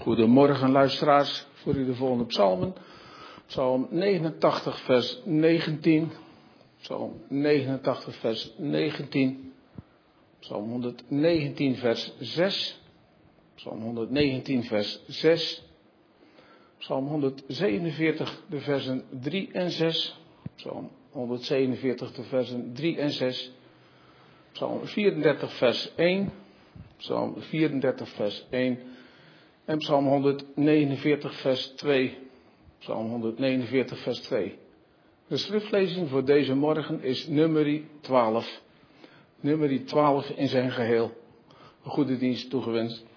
Goedemorgen luisteraars, voor u de volgende psalmen. Psalm 89 vers 19, Psalm 89 vers 19, Psalm 119 vers 6, Psalm 119 vers 6, Psalm 147 de versen 3 en 6, Psalm 147 de versen 3 en 6, Psalm 34 vers 1, Psalm 34 vers 1 en Psalm 149 vers 2. Psalm 149 vers 2. De schriftlezing voor deze morgen is nummerie 12. Nummerie 12 in zijn geheel. Een goede dienst toegewenst.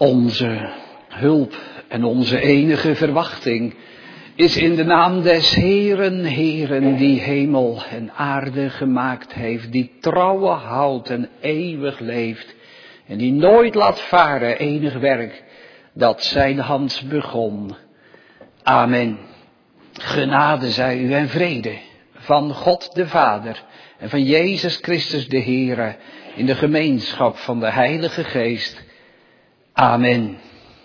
Onze hulp en onze enige verwachting is in de naam des Heeren, die hemel en aarde gemaakt heeft, die trouwe houdt en eeuwig leeft en die nooit laat varen enig werk dat zijn hand begon. Amen. Genade zij u en vrede van God de Vader en van Jezus Christus de Heere in de gemeenschap van de Heilige Geest. Amen.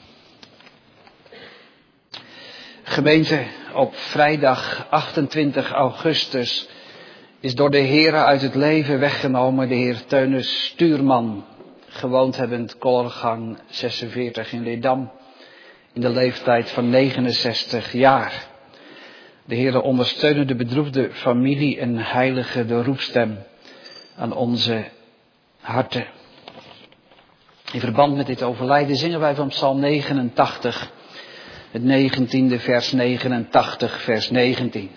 Gemeente, op vrijdag 28 augustus is door de Heere uit het leven weggenomen de heer Teunis Stuurman, gewoond hebbend Koorgang 46 in Leerdam, in de leeftijd van 69 jaar. De Heere ondersteune de bedroefde familie en heilige de roepstem aan onze harten. In verband met dit overlijden zingen wij van Psalm 89, het 19e vers 89, vers 19.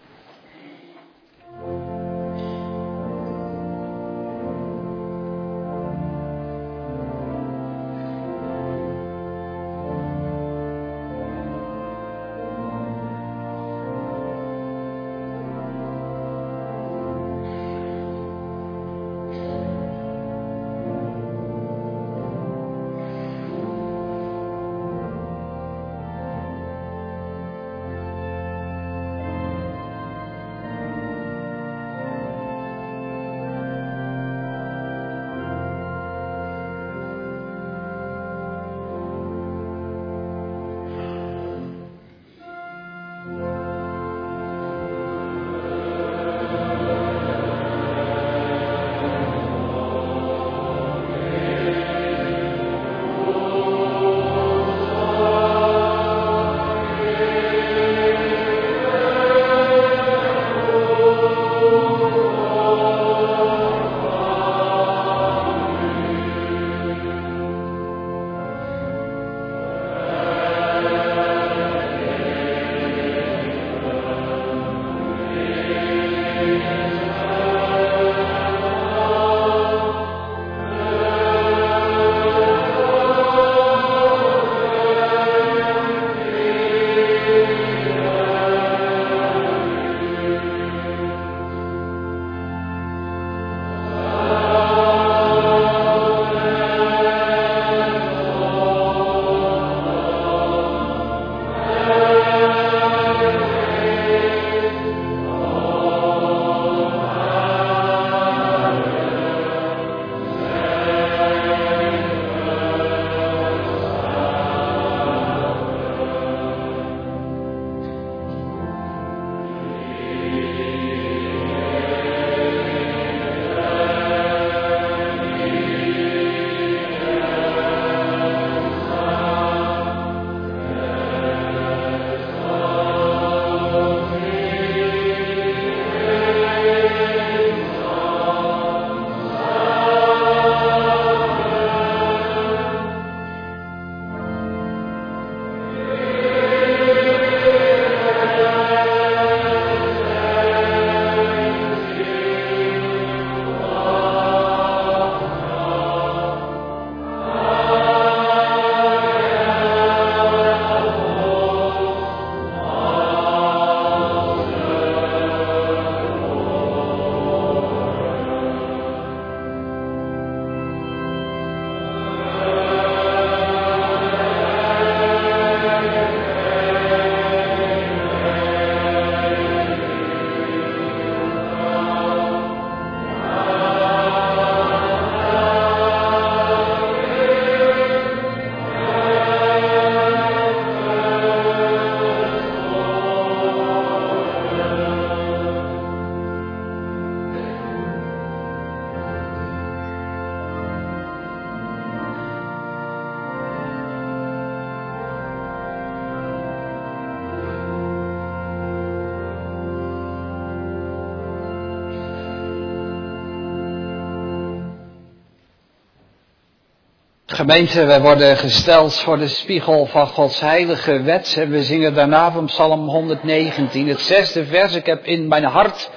Gemeente, wij worden gesteld voor de spiegel van Gods heilige wet en we zingen daarna van Psalm 119, het 6e vers. Ik heb in mijn hart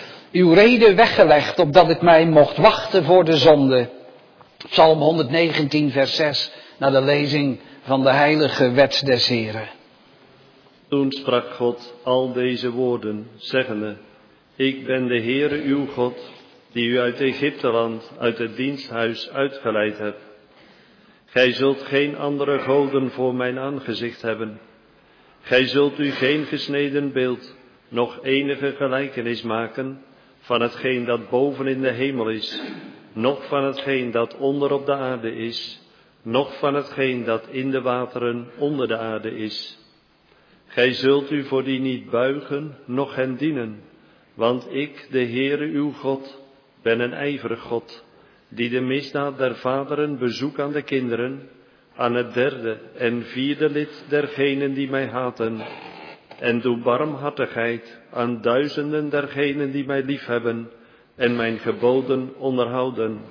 uw reden weggelegd, opdat ik mij mocht wachten voor de zonde. Psalm 119, vers 6. naar de lezing van de heilige wet des Heren. Toen sprak God al deze woorden, zeggende: Ik ben de Heere uw God, die u uit Egypteland, uit het diensthuis uitgeleid hebt. Gij zult geen andere goden voor mijn aangezicht hebben. Gij zult u geen gesneden beeld, noch enige gelijkenis maken van hetgeen dat boven in de hemel is, noch van hetgeen dat onder op de aarde is, noch van hetgeen dat in de wateren onder de aarde is. Gij zult u voor die niet buigen, noch hen dienen, want ik, de Heere uw God, ben een ijverig God, die de misdaad der vaderen bezoek aan de kinderen, aan het derde en vierde lid dergenen die mij haten, en doe barmhartigheid aan duizenden dergenen die mij liefhebben en mijn geboden onderhouden.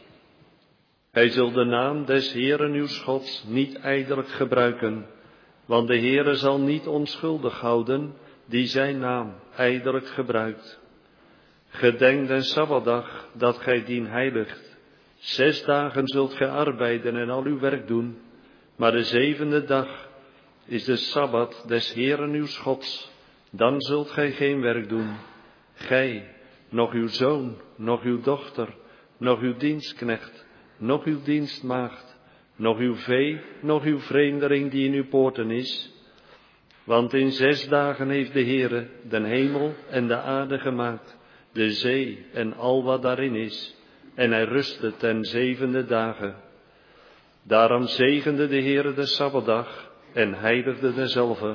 Gij zult de naam des Heeren uws Gods niet ijdelijk gebruiken, want de Heere zal niet onschuldig houden die zijn naam ijdelijk gebruikt. Gedenk den Sabbatdag dat gij dien heiligt. 6 dagen zult gij arbeiden en al uw werk doen, maar de 7e dag is de Sabbat des Heeren uws Gods. Dan zult gij geen werk doen. Gij, noch uw zoon, noch uw dochter, noch uw dienstknecht, noch uw dienstmaagd, noch uw vee, noch uw vreemdeling die in uw poorten is. Want in 6 dagen heeft de Heere den hemel en de aarde gemaakt, de zee en al wat daarin is, en hij rustte ten 7e dagen. Daarom zegende de Heere de Sabbatdag en heiligde dezelve.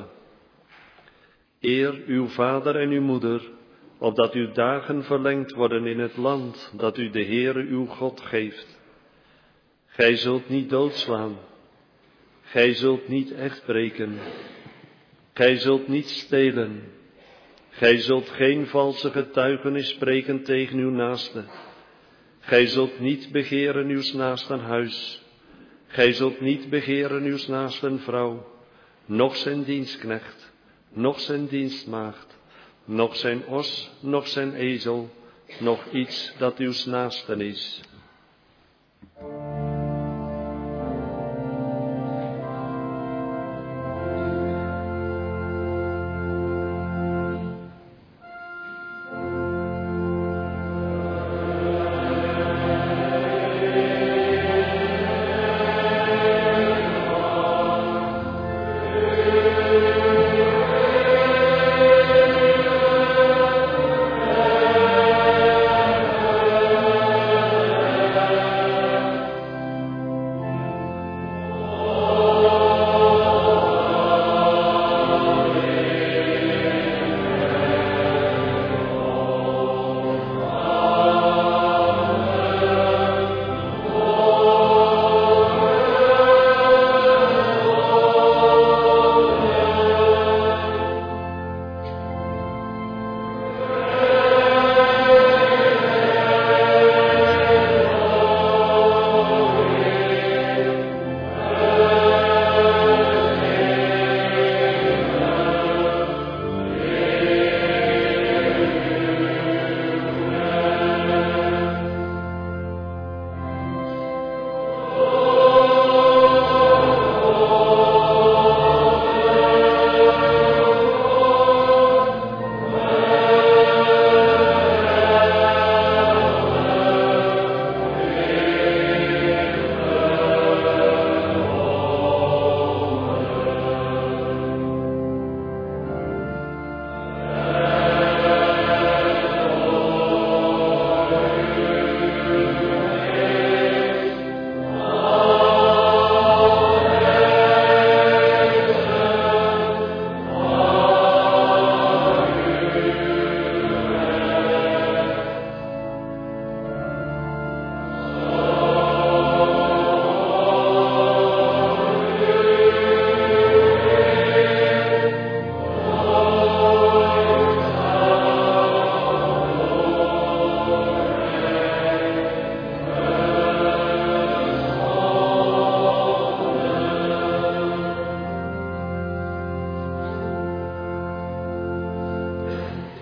Eer uw vader en uw moeder, opdat uw dagen verlengd worden in het land dat u de Heere uw God geeft. Gij zult niet doodslaan. Gij zult niet echtbreken. Gij zult niet stelen. Gij zult geen valse getuigenis spreken tegen uw naaste. Gij zult niet begeren uws naasten huis. Gij zult niet begeren uws naasten vrouw, noch zijn dienstknecht, noch zijn dienstmaagd, noch zijn os, noch zijn ezel, noch iets dat uws naasten is.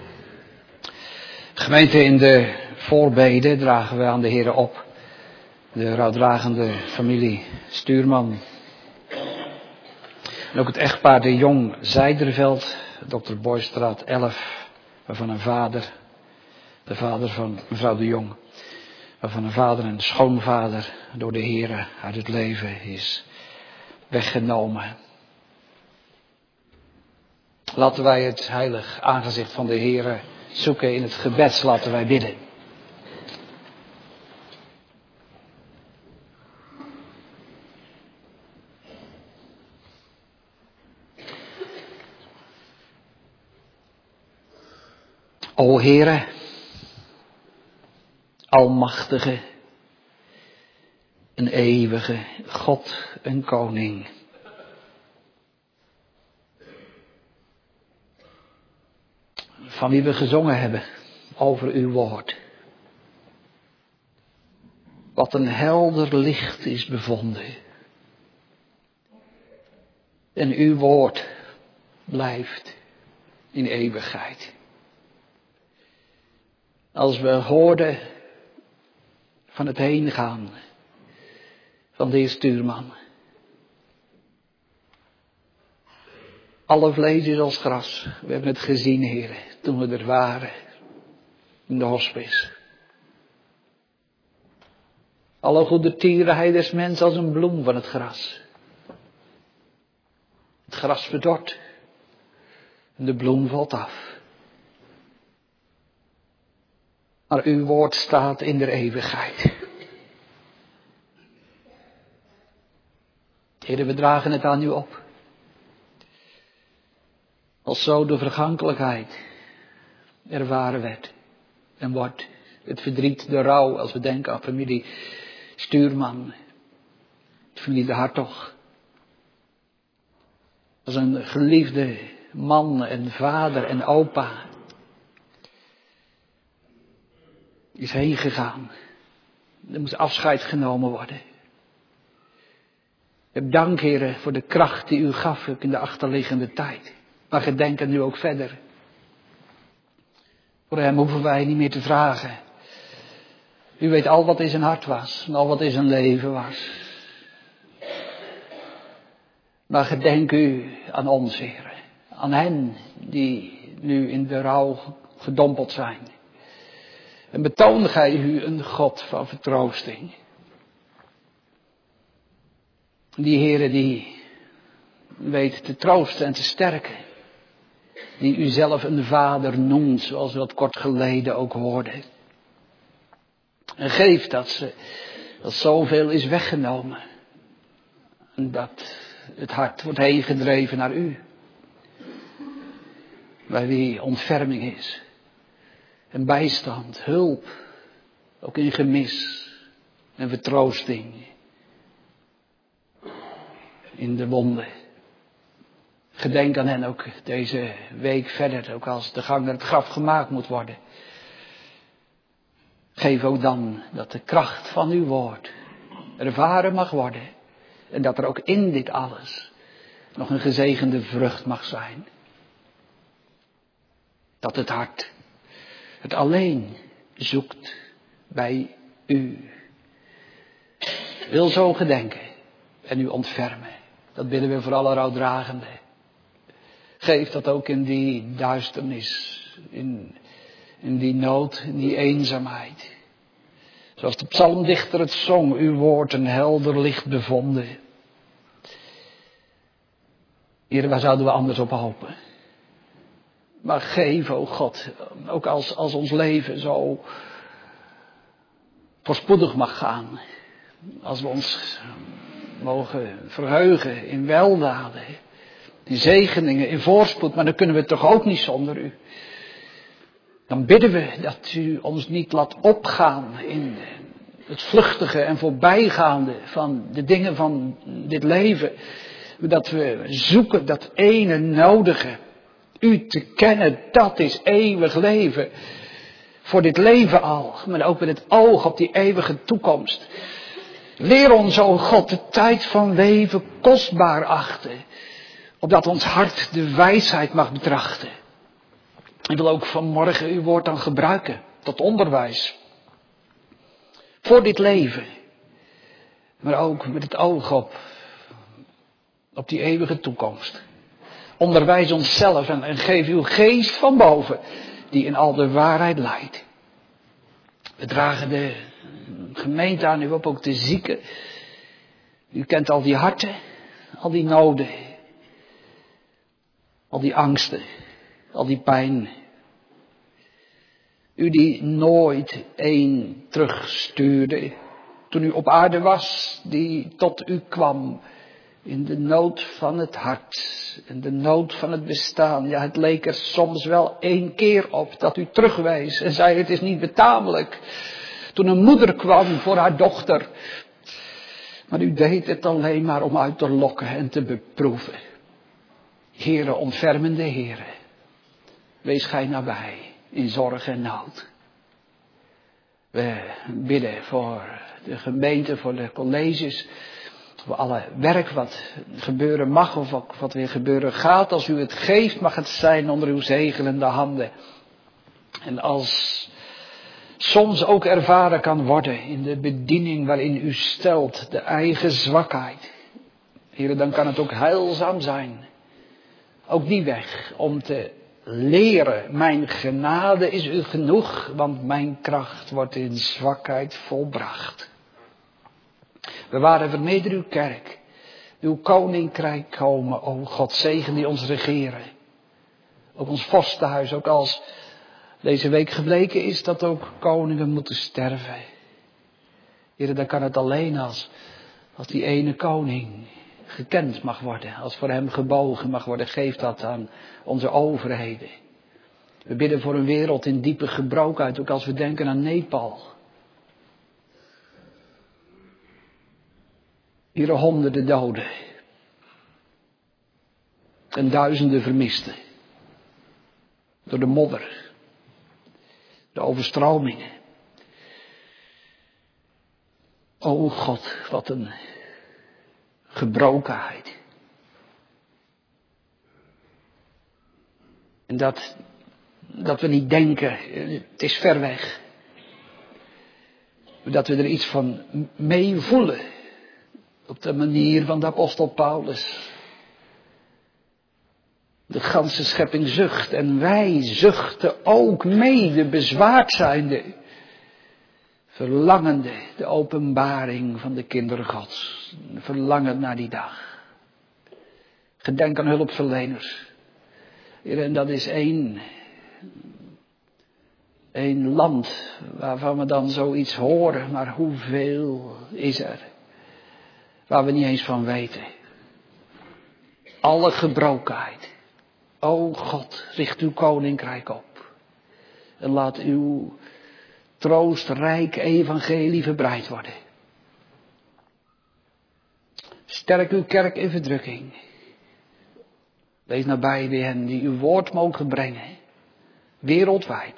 Gemeente, in de voorbeden dragen we aan de Heere op de rouwdragende familie Stuurman. En ook het echtpaar de Jong Zijderveld, Dr. Boystraat 11, waarvan een vader, de vader van mevrouw de Jong, waarvan een vader en schoonvader door de Heere uit het leven is weggenomen. Laten wij het heilig aangezicht van de Heere zoeken in het gebed, laten wij bidden. O Heere, almachtige en eeuwige God en Koning. Van wie we gezongen hebben over uw woord. Wat een helder licht is bevonden. En uw woord blijft in eeuwigheid. Als we hoorden van het heengaan van de heer Stuurman. Alle vlees is als gras. We hebben het gezien, heren, toen we er waren. In de hospice. Alle goede tierenheid des mens als een bloem van het gras. Het gras verdort. En de bloem valt af. Maar uw woord staat in de eeuwigheid. Heren, we dragen het aan u op. Als zo de vergankelijkheid ervaren werd en wordt. Het verdriet, de rouw, als we denken aan familie Stuurman. Familie de Hartog. Als een geliefde man en vader en opa. Is heen gegaan. Er moest afscheid genomen worden. Ik heb dank, heren, voor de kracht die u gaf in de achterliggende tijd. Maar gedenk er nu ook verder. Voor hem hoeven wij niet meer te vragen. U weet al wat in zijn hart was. En al wat in zijn leven was. Maar gedenk u aan ons, heren. Aan hen die nu in de rouw gedompeld zijn. En betoon gij u een God van vertroosting. Die Heere die weet te troosten en te sterken. Die u zelf een vader noemt, zoals we dat kort geleden ook hoorden. En geef dat zoveel is weggenomen. En dat het hart wordt heen gedreven naar u. Bij wie ontferming is. En bijstand, hulp, ook in gemis en vertroosting in de wonden. Gedenk aan hen ook deze week verder, ook als de gang naar het graf gemaakt moet worden. Geef ook dan dat de kracht van uw woord ervaren mag worden. En dat er ook in dit alles nog een gezegende vrucht mag zijn. Dat het hart het alleen zoekt bij u. Wil zo gedenken en u ontfermen. Dat bidden we voor alle rouwdragenden. Geef dat ook in die duisternis, in die nood, in die eenzaamheid. Zoals de psalmdichter het zong, uw woord een helder licht bevonden. Heer, waar zouden we anders op hopen? Maar geef, o God, ook als ons leven zo voorspoedig mag gaan. Als we ons mogen verheugen in weldaden, in zegeningen, in voorspoed. Maar dan kunnen we het toch ook niet zonder u. Dan bidden we dat u ons niet laat opgaan in het vluchtige en voorbijgaande van de dingen van dit leven. Dat we zoeken dat ene nodige. U te kennen, dat is eeuwig leven. Voor dit leven al, maar ook met het oog op die eeuwige toekomst. Leer ons, o God, de tijd van leven kostbaar achten. Opdat ons hart de wijsheid mag betrachten. Ik wil ook vanmorgen uw woord dan gebruiken tot onderwijs. Voor dit leven. Maar ook met het oog op die eeuwige toekomst. Onderwijs onszelf en geef uw geest van boven, die in al de waarheid leidt. We dragen de gemeente aan u op, ook de zieken. U kent al die harten, al die noden, al die angsten, al die pijn. U die nooit één terugstuurde toen u op aarde was, die tot u kwam in de nood van het hart, in de nood van het bestaan. Ja, het leek er soms wel 1 keer op dat u terugwees en zei het is niet betamelijk. Toen een moeder kwam voor haar dochter. Maar u deed het alleen maar om uit te lokken en te beproeven. Heere, ontfermende Heere, wees gij nabij in zorg en nood. We bidden voor de gemeente, voor de colleges, voor alle werk wat gebeuren mag of ook wat weer gebeuren gaat. Als u het geeft, mag het zijn onder uw zegelende handen. En als soms ook ervaren kan worden in de bediening waarin u stelt, de eigen zwakheid. Heere, dan kan het ook heilzaam zijn. Ook die weg om te leren, mijn genade is u genoeg, want mijn kracht wordt in zwakheid volbracht. We waren verneder uw kerk, uw koninkrijk komen, o God, zegen die ons regeren. Ook ons vorstenhuis, ook als deze week gebleken is dat ook koningen moeten sterven. Heere, dan kan het alleen als die ene koning gekend mag worden, als voor hem gebogen mag worden. Geef dat aan onze overheden. We bidden voor een wereld in diepe gebrokenheid, ook als we denken aan Nepal. Hier honderden doden. En duizenden vermisten. Door de modder. De overstromingen. O God, wat een gebrokenheid. En dat we niet denken, het is ver weg. Dat we er iets van mee voelen. Op de manier van de apostel Paulus. De ganse schepping zucht en wij zuchten ook mede bezwaard zijnde. Verlangende de openbaring van de kinderen Gods. Verlangend naar die dag. Gedenk aan hulpverleners. En dat is één land waarvan we dan zoiets horen. Maar hoeveel is er? Waar we niet eens van weten. Alle gebrokenheid. O God, richt uw koninkrijk op. En laat uw troostrijk evangelie verbreid worden. Sterk uw kerk in verdrukking. Wees nabij bij hen die uw woord mogen brengen. Wereldwijd.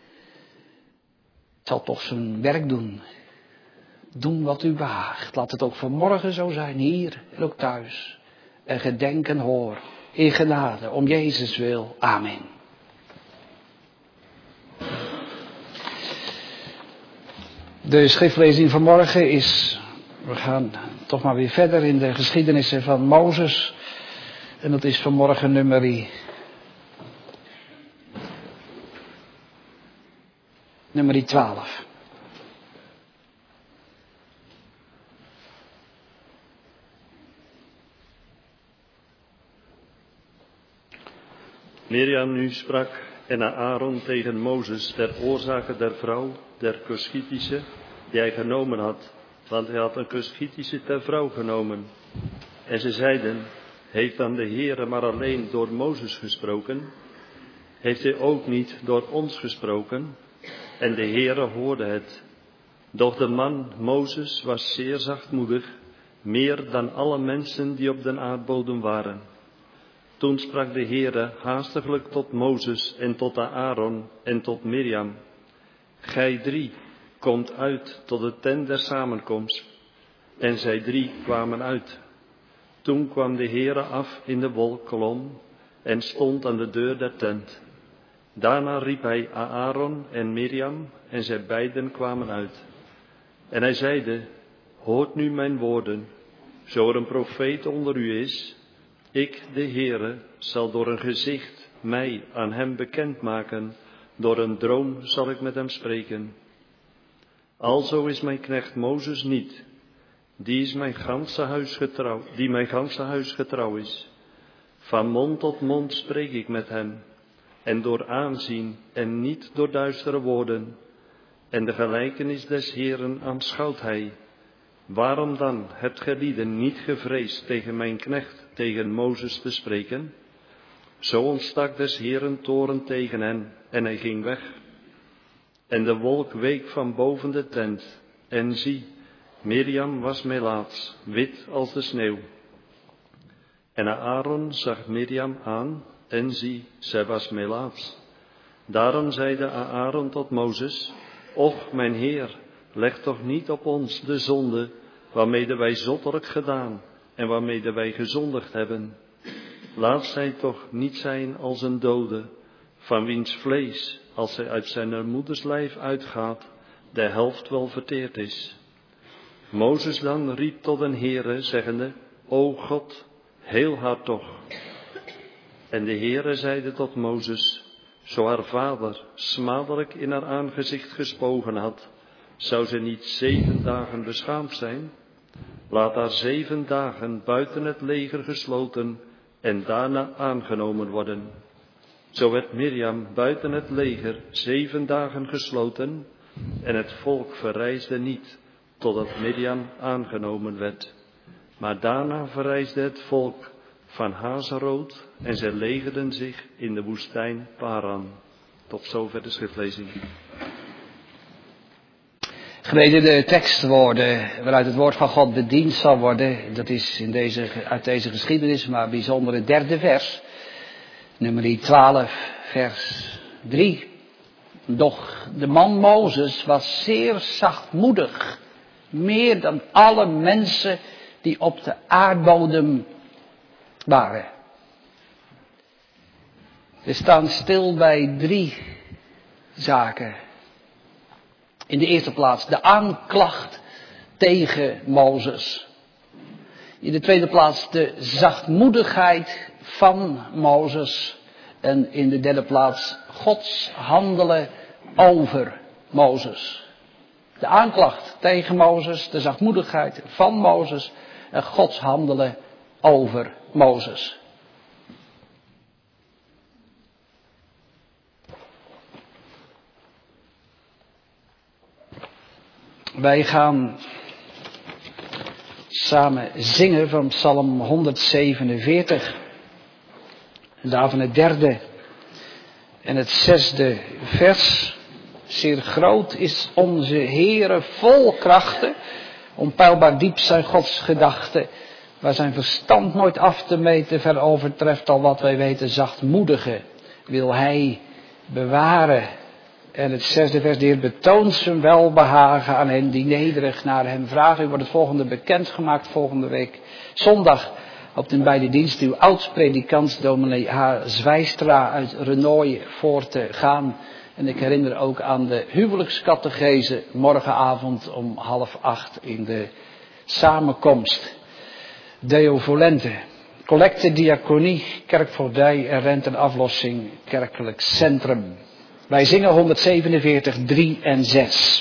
Het zal toch zijn werk doen. Doen wat u behaagt. Laat het ook vanmorgen zo zijn, hier en ook thuis. En gedenk en hoor in genade, om Jezus wil. Amen. De schriftlezing vanmorgen is, we gaan toch maar weer verder in de geschiedenissen van Mozes. En dat is vanmorgen nummer 12. Mirjam nu sprak en Aaron tegen Mozes ter oorzake der vrouw, der Cuschitische, die hij genomen had, want hij had een Cuschitische ter vrouw genomen. En ze zeiden, heeft dan de Heere maar alleen door Mozes gesproken? Heeft hij ook niet door ons gesproken? En de Heere hoorde het. Doch de man Mozes was zeer zachtmoedig, meer dan alle mensen die op den aardbodem waren. Toen sprak de Heere haastiglijk tot Mozes en tot Aaron en tot Mirjam. Gij 3 komt uit tot de tent der samenkomst. En zij 3 kwamen uit. Toen kwam de Heere af in de wolkkolom en stond aan de deur der tent. Daarna riep hij Aaron en Mirjam en zij beiden kwamen uit. En hij zeide, hoort nu mijn woorden. Zo er een profeet onder u is, ik, de Heere, zal door een gezicht mij aan hem bekendmaken. Door een droom zal ik met hem spreken. Alzo is mijn knecht Mozes niet, die mijn ganse huis getrouw is. Van mond tot mond spreek ik met hem, en door aanzien en niet door duistere woorden. En de gelijkenis des Heeren aanschouwt hij. Waarom dan hebt gij lieden niet gevreesd tegen mijn knecht, tegen Mozes te spreken? Zo ontstak des Heeren toorn tegen hen, en hij ging weg. En de wolk week van boven de tent, en zie, Mirjam was melaats, wit als de sneeuw. En Aaron zag Mirjam aan, en zie, zij was melaats. Daarom zeide Aaron tot Mozes, och, mijn Heer, leg toch niet op ons de zonde, waarmede wij zottelijk gedaan, en waarmede wij gezondigd hebben. Laat zij toch niet zijn als een dode, van wiens vlees, als zij uit zijn moeders lijf uitgaat, de helft wel verteerd is. Mozes dan riep tot den Heere, zeggende, O God, heel haar toch. En de Heere zeide tot Mozes, zo haar vader smadelijk in haar aangezicht gespogen had, zou ze niet 7 dagen beschaamd zijn? Laat haar 7 dagen buiten het leger gesloten en daarna aangenomen worden. Zo werd Mirjam buiten het leger 7 dagen gesloten en het volk verreisde niet totdat Mirjam aangenomen werd. Maar daarna verreisde het volk van Hazeroot en zij legerden zich in de woestijn Paran. Tot zover de schriftlezing. Gemeente, de tekstwoorden waaruit het woord van God bediend zal worden, dat is uit deze geschiedenis, maar bijzonder het 3e vers, nummer 12, vers 3. Doch de man Mozes was zeer zachtmoedig, meer dan alle mensen die op de aardbodem waren. We staan stil bij 3 zaken. In de eerste plaats de aanklacht tegen Mozes. In de tweede plaats de zachtmoedigheid van Mozes. En in de derde plaats Gods handelen over Mozes. De aanklacht tegen Mozes, de zachtmoedigheid van Mozes en Gods handelen over Mozes. Wij gaan samen zingen van Psalm 147. En daarvan het 3e en het 6e vers. Zeer groot is onze Heere vol krachten. Onpeilbaar diep zijn Gods gedachten. Waar zijn verstand nooit af te meten ver overtreft al wat wij weten. Zachtmoedige wil hij bewaren. En het 6e vers, de Heer betoont zijn welbehagen aan hen die nederig naar hem vragen. U wordt het volgende bekendgemaakt volgende week zondag op de beide diensten. Uw oudspredikant dominee H. Zwijstra uit Renoy voor te gaan. En ik herinner ook aan de huwelijkscategese morgenavond om 7:30 in de samenkomst. Deo volente. Collecte, diaconie, kerkvoogdij en rente en aflossing, kerkelijk centrum. Wij zingen 147, 3 en 6.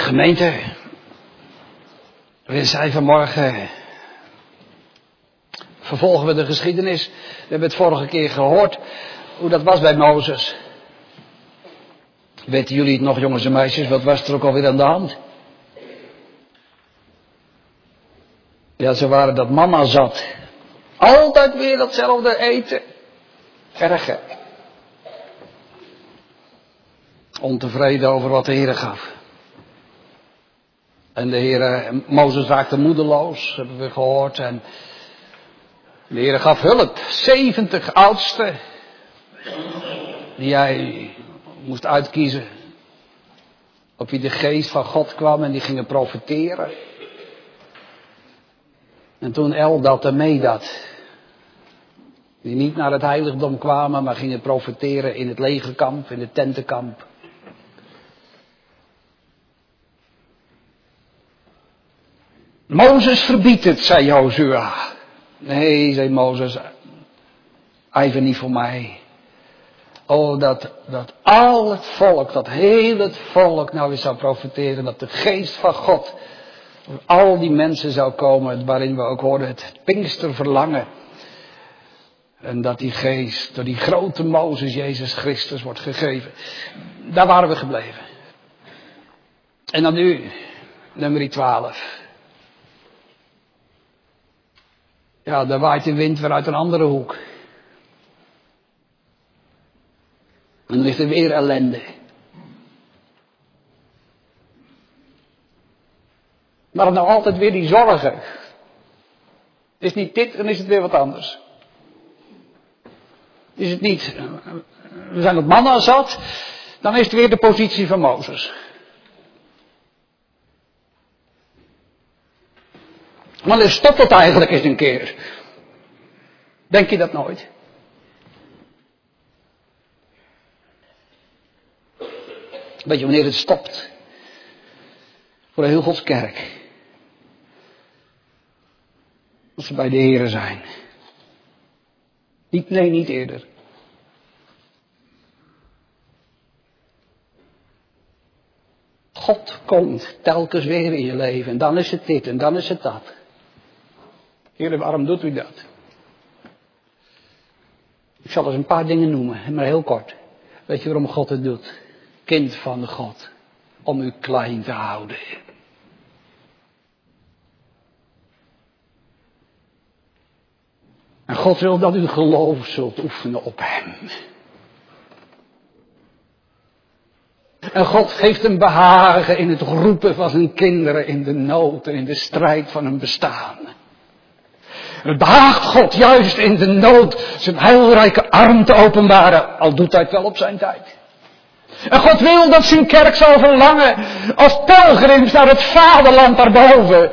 Gemeente, we zijn vanmorgen, vervolgen we de geschiedenis. We hebben het vorige keer gehoord, hoe dat was bij Mozes. Weten jullie het nog, jongens en meisjes, wat was er ook alweer aan de hand? Ja, ze waren dat manna zat. Altijd weer datzelfde eten. Erg, hè? Ontevreden over wat de Heer gaf. En de Heer, Mozes raakte moedeloos, hebben we gehoord. En de Heer gaf hulp. 70 oudsten. Die hij moest uitkiezen. Op wie de geest van God kwam en die gingen profeteren. En toen Eldad en Medad, die niet naar het heiligdom kwamen, maar gingen profeteren in het legerkamp, in het tentenkamp. Mozes verbiedt het, zei Jozua. Nee, zei Mozes, ijver niet voor mij. Oh, dat al het volk, dat heel het volk nou eens zou profeteren, dat de geest van God voor al die mensen zou komen, waarin we ook hoorden het Pinksterverlangen. En dat die geest door die grote Mozes, Jezus Christus, wordt gegeven. Daar waren we gebleven. En dan nu, nummer 12. Ja, daar waait de wind weer uit een andere hoek. En dan ligt er weer ellende. Maar dan nou altijd weer die zorgen. Het is niet dit, dan is het weer wat anders. Is het niet, we zijn op manna zat, dan is het weer de positie van Mozes. Maar dan stopt het eigenlijk eens een keer. Denk je dat nooit? Weet je wanneer het stopt? Voor heel Gods kerk. Als ze bij de Here zijn. Nee, niet eerder. God komt telkens weer in je leven. En dan is het dit en dan is het dat. Heer, waarom doet u dat? Ik zal eens een paar dingen noemen, maar heel kort. Weet je waarom God het doet? Kind van God. Om u klein te houden. En God wil dat u geloof zult oefenen op hem. En God geeft een behagen in het roepen van zijn kinderen in de nood en in de strijd van hun bestaan. Het behaagt God juist in de nood zijn heilrijke arm te openbaren, al doet hij het wel op zijn tijd. En God wil dat zijn kerk zal verlangen als pelgrims naar het vaderland daarboven.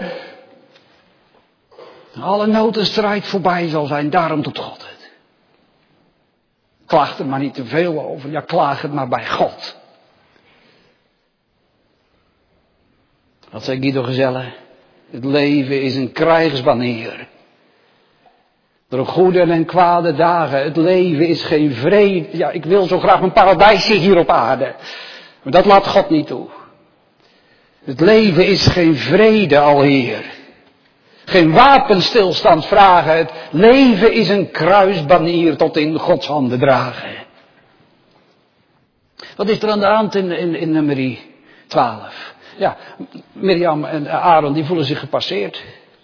Alle nood en strijd voorbij zal zijn, daarom doet God het. Klaag er maar niet te veel over, ja, klaag het maar bij God. Wat zei Guido Gezelle? Het leven is een krijgsbanier. Door goede en kwade dagen. Het leven is geen vrede. Ja, ik wil zo graag een paradijsje hier op aarde. Maar dat laat God niet toe. Het leven is geen vrede alhier. Geen wapenstilstand vragen. Het leven is een kruisbanier tot in Gods handen dragen. Wat is er aan de hand in nummer 12? Ja, Mirjam en Aaron die voelen zich gepasseerd.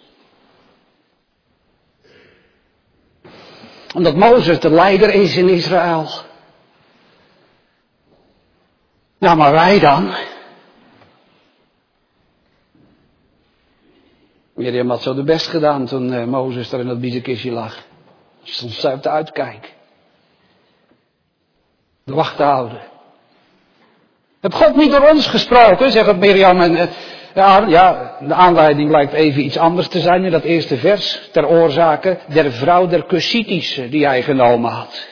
Omdat Mozes de leider is in Israël. Nou, maar wij dan? Mirjam had zo de best gedaan toen Mozes daar in dat biezenkistje lag. Stond zij op de uitkijk. De wacht te houden. Heb God niet door ons gesproken, zeggen Mirjam en Aaron. Ja, de aanleiding lijkt even iets anders te zijn in dat eerste vers. Ter oorzake der vrouw der Cushitische die hij genomen had.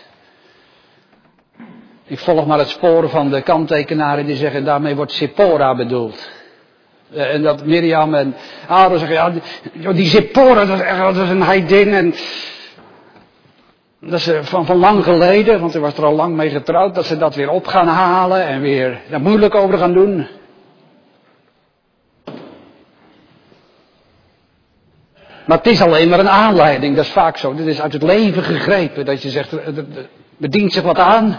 Ik volg maar het spoor van de kanttekenaren die zeggen daarmee wordt Zippora bedoeld. En dat Mirjam en Aaron zeggen, ja, die Zippora dat is een heidin en dat is van lang geleden, want hij was er al lang mee getrouwd, dat ze dat weer op gaan halen en weer daar moeilijk over gaan doen. Maar het is alleen maar een aanleiding, dat is vaak zo. Dit is uit het leven gegrepen, dat je zegt, er dient zich wat aan.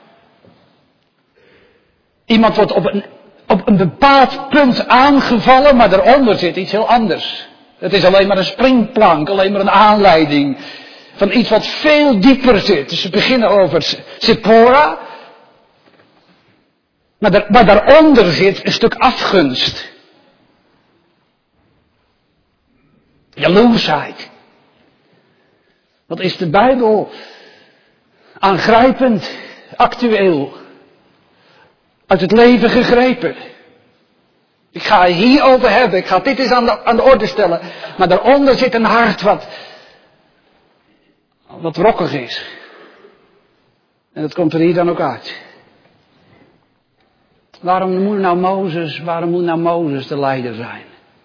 Iemand wordt op een bepaald punt aangevallen, maar daaronder zit iets heel anders. Het is alleen maar een springplank, alleen maar een aanleiding van iets wat veel dieper zit. Dus ze beginnen over Zippora, maar daaronder zit een stuk afgunst. Jaloersheid. Wat is de Bijbel aangrijpend, actueel, uit het leven gegrepen. Ik ga het hierover hebben, ik ga dit eens aan de orde stellen. Maar daaronder zit een hart wat rokkig is. En dat komt er hier dan ook uit. Waarom moet nou Mozes de leider zijn?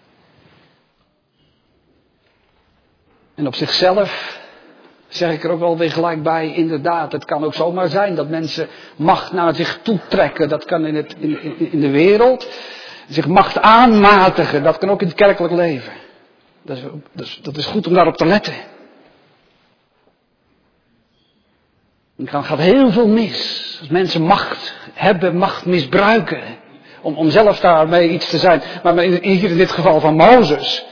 En op zichzelf zeg ik er ook wel weer gelijk bij, inderdaad, het kan ook zomaar zijn dat mensen macht naar zich toe trekken. Dat kan in de wereld. Zich macht aanmatigen, dat kan ook in het kerkelijk leven. Dat is goed om daarop te letten. Er gaat heel veel mis. Als mensen macht hebben, macht misbruiken. Om zelf daarmee iets te zijn. Maar hier in dit geval van Mozes.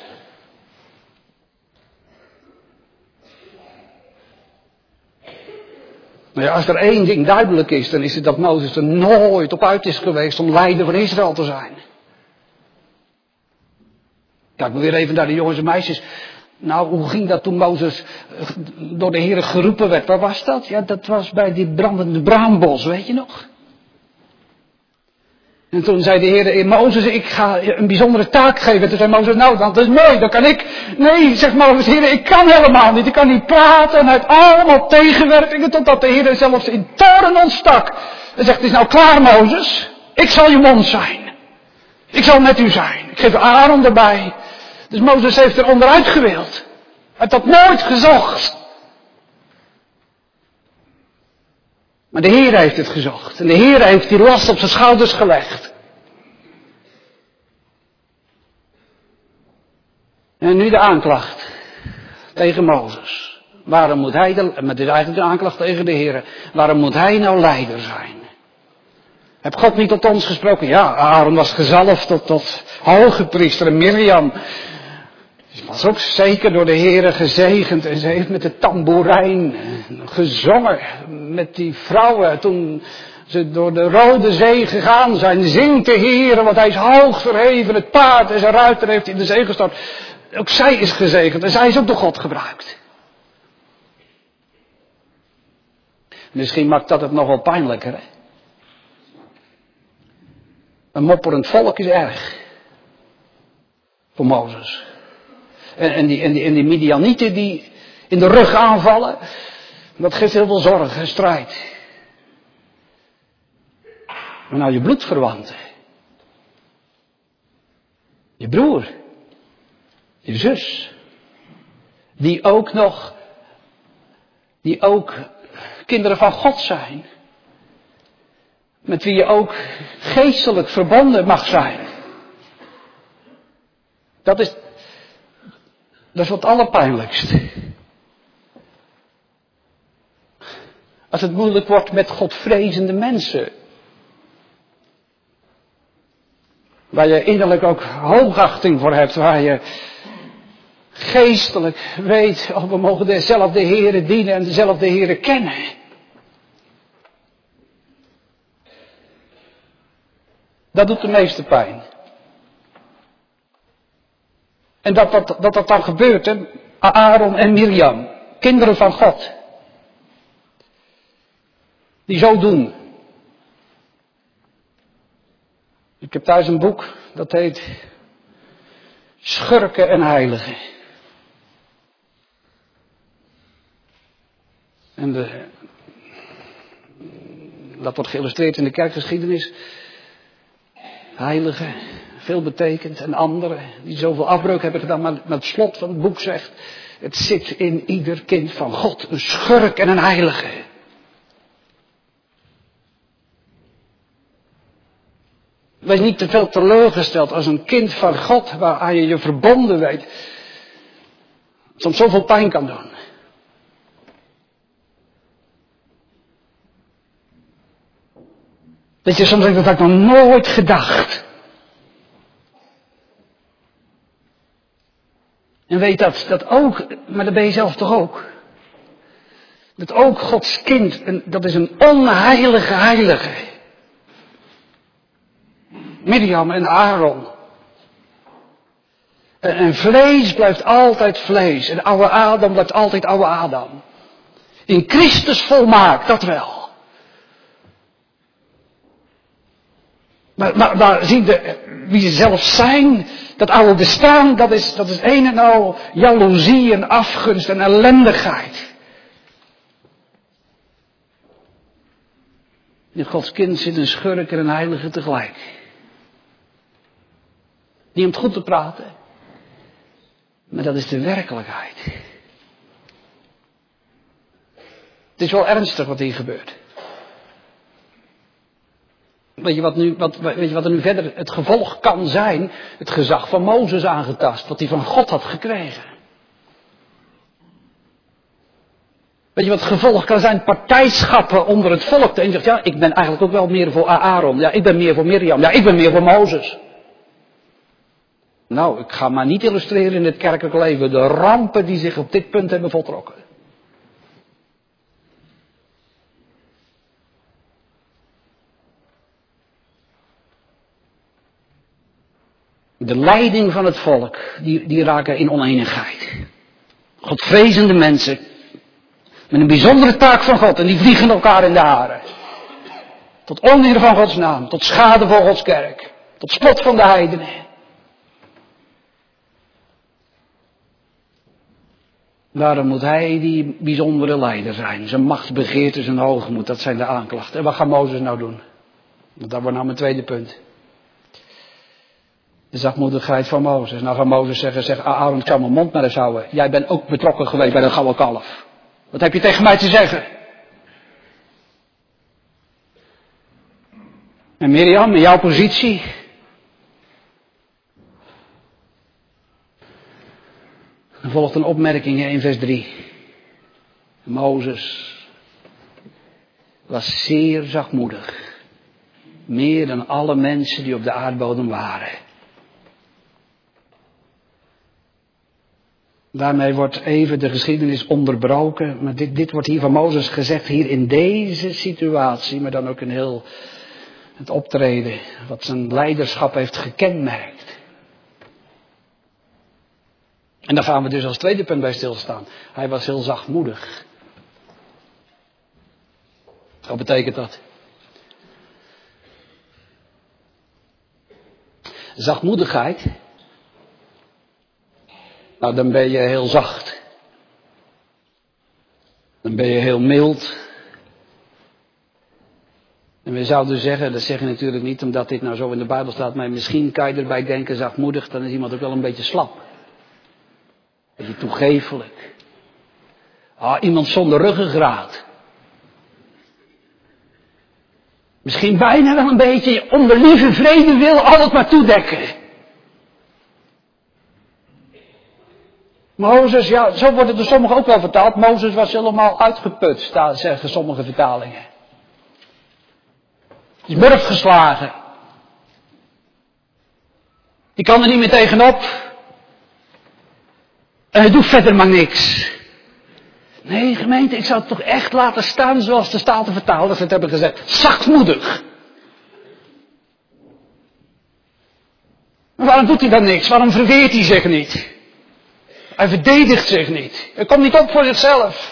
Nou ja, als er één ding duidelijk is, dan is het dat Mozes er nooit op uit is geweest om leider van Israël te zijn. Kijk maar weer even naar de jongens en meisjes. Nou, hoe ging dat toen Mozes door de Heer geroepen werd? Waar was dat? Ja, dat was bij die brandende braambos, weet je nog? En toen zei de Heer, Mozes, ik ga je een bijzondere taak geven. Toen zei Mozes, nou, dat is mooi, dan kan ik. Nee, zegt Mozes, Heer, ik kan helemaal niet. Ik kan niet praten en hij heeft allemaal tegenwerkingen totdat de Heer zelfs in toorn ontstak. Hij zegt, het is nou klaar, Mozes. Ik zal je mond zijn. Ik zal met u zijn. Ik geef Aaron erbij. Dus Mozes heeft er onderuit gewild. Hij heeft dat nooit gezocht. Maar de Heer heeft het gezocht. En de Heer heeft die last op zijn schouders gelegd. En nu de aanklacht tegen Mozes. Waarom moet hij, maar het is eigenlijk de aanklacht tegen de Heer. Waarom moet hij nou leider zijn? Heb God niet tot ons gesproken? Ja, Aaron was gezalfd tot hoge priester en Mirjam. Ze was ook zeker door de Heere gezegend en ze heeft met de tamboerijn gezongen met die vrouwen toen ze door de Rode Zee gegaan zijn. Zingt de Heere, want hij is hoog verheven, het paard en zijn ruiter heeft in de zee gestort. Ook zij is gezegend en zij is ook door God gebruikt. Misschien maakt dat het nog wel pijnlijker, hè? Een mopperend volk is erg. Voor Mozes. En die Midianieten die in de rug aanvallen. Dat geeft heel veel zorg en strijd. Maar nou je bloedverwanten. Je broer. Je zus. Die ook kinderen van God zijn. Met wie je ook geestelijk verbonden mag zijn. Dat is wat allerpijnlijkst. Als het moeilijk wordt met godvrezende mensen. Waar je innerlijk ook hoogachting voor hebt. Waar je geestelijk weet, we mogen dezelfde Here dienen en dezelfde Here kennen. Dat doet de meeste pijn. En dat dan gebeurt, hè? Aaron en Mirjam, kinderen van God. Die zo doen. Ik heb thuis een boek, dat heet Schurken en Heiligen. En dat wordt geïllustreerd in de kerkgeschiedenis. Heiligen, veel betekent, en anderen die zoveel afbreuk hebben gedaan, maar het slot van het boek zegt, het zit in ieder kind van God, een schurk en een heilige. Wees niet te veel teleurgesteld als een kind van God, waaraan je je verbonden weet. Soms zoveel pijn kan doen. Dat je soms denkt, dat had ik nog nooit gedacht. En weet dat ook, maar dat ben je zelf toch ook. Dat ook Gods kind, dat is een onheilige heilige. Mirjam en Aaron. En vlees blijft altijd vlees. En oude Adam blijft altijd oude Adam. In Christus volmaakt, dat wel. Maar zie wie ze zelf zijn, dat oude bestaan, dat is een en al jaloezie en afgunst en ellendigheid. In Gods kind zit een schurk en een heilige tegelijk. Niet om het goed te praten, maar dat is de werkelijkheid. Het is wel ernstig wat hier gebeurt. Weet je wat er nu verder het gevolg kan zijn? Het gezag van Mozes aangetast, wat hij van God had gekregen. Weet je wat het gevolg kan zijn? Partijschappen onder het volk. De een zegt, ja, ik ben eigenlijk ook wel meer voor Aaron. Ja, ik ben meer voor Mirjam. Ja, ik ben meer voor Mozes. Nou, ik ga maar niet illustreren in het kerkelijk leven de rampen die zich op dit punt hebben voltrokken. De leiding van het volk, die raken in oneenigheid. Godvrezende mensen, met een bijzondere taak van God, en die vliegen elkaar in de haren. Tot oneer van Gods naam, tot schade voor Gods kerk, tot spot van de heidenen. Daarom moet hij die bijzondere leider zijn. Zijn machtsbegeerte, zijn hoogmoed, dat zijn de aanklachten. En wat gaat Mozes nou doen? Want dat wordt nou mijn tweede punt. De zachtmoedigheid van Mozes. Nou gaat Mozes zeggen, Aaron, ik zal mijn mond maar eens houden. Jij bent ook betrokken geweest bij dat gouden kalf. Wat heb je tegen mij te zeggen? En Mirjam, in jouw positie? Er volgt een opmerking in vers 3. Mozes was zeer zachtmoedig. Meer dan alle mensen die op de aardbodem waren. Daarmee wordt even de geschiedenis onderbroken. Maar dit wordt hier van Mozes gezegd. Hier in deze situatie. Maar dan ook in heel het optreden. Wat zijn leiderschap heeft gekenmerkt. En daar gaan we dus als tweede punt bij stilstaan. Hij was heel zachtmoedig. Wat betekent dat? Zachtmoedigheid. Nou, dan ben je heel zacht. Dan ben je heel mild. En we zouden zeggen, dat zeg je natuurlijk niet omdat dit nou zo in de Bijbel staat, maar misschien kan je erbij denken, zachtmoedig, dan is iemand ook wel een beetje slap. Een beetje toegefelijk. Iemand zonder ruggengraat. Misschien bijna wel een beetje om de lieve vrede wil alles maar toedekken. Mozes, ja, zo wordt het door sommigen ook wel vertaald. Mozes was helemaal uitgeput, zeggen sommige vertalingen. Hij is murf geslagen. Die kan er niet meer tegenop. En hij doet verder maar niks. Nee, gemeente, ik zou het toch echt laten staan zoals de Statenvertalers het hebben gezegd. Zachtmoedig. Maar waarom doet hij dan niks? Waarom verweert hij zich niet? Hij verdedigt zich niet. Hij komt niet op voor zichzelf.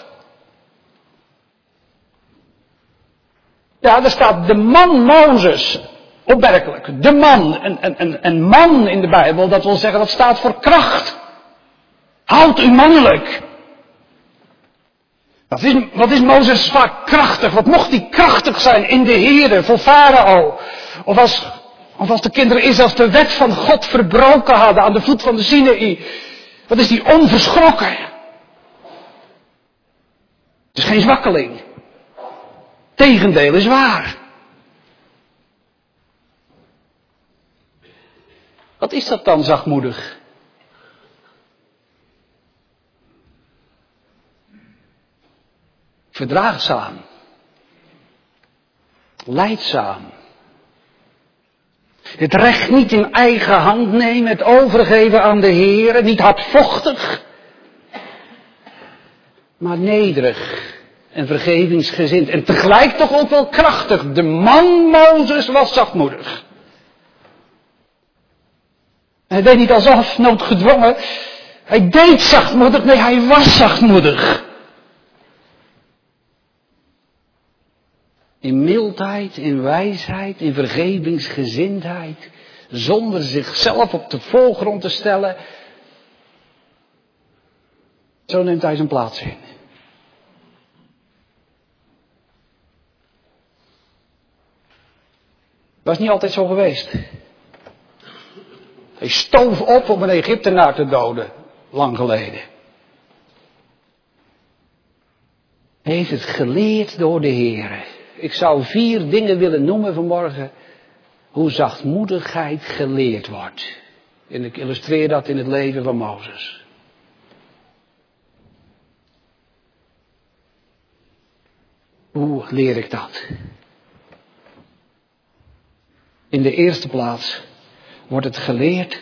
Ja, er staat de man Mozes. Opmerkelijk. De man. En man in de Bijbel, dat wil zeggen, dat staat voor kracht. Houd u mannelijk. Wat is Mozes vaak krachtig? Wat mocht hij krachtig zijn in de Here voor Farao? Of als de kinderen Israëls de wet van God verbroken hadden aan de voet van de Sinaï. Wat is die onverschrokken? Het is geen zwakkeling. Tegendeel is waar. Wat is dat dan zachtmoedig? verdraagzaam, lijdzaam. Het recht niet in eigen hand nemen, het overgeven aan de Heer, niet hardvochtig, maar nederig en vergevingsgezind. En tegelijk toch ook wel krachtig. De man Mozes was zachtmoedig. Hij deed niet alsof, noodgedwongen. Hij deed zachtmoedig, nee, hij was zachtmoedig. In mildheid, in wijsheid, in vergevingsgezindheid. Zonder zichzelf op de voorgrond te stellen. Zo neemt hij zijn plaats in. Dat is niet altijd zo geweest. Hij stoof op om een Egyptenaar te doden. Lang geleden. Hij heeft het geleerd door de Heer. Ik zou 4 dingen willen noemen vanmorgen. Hoe zachtmoedigheid geleerd wordt. En ik illustreer dat in het leven van Mozes. Hoe leer ik dat? In de eerste plaats wordt het geleerd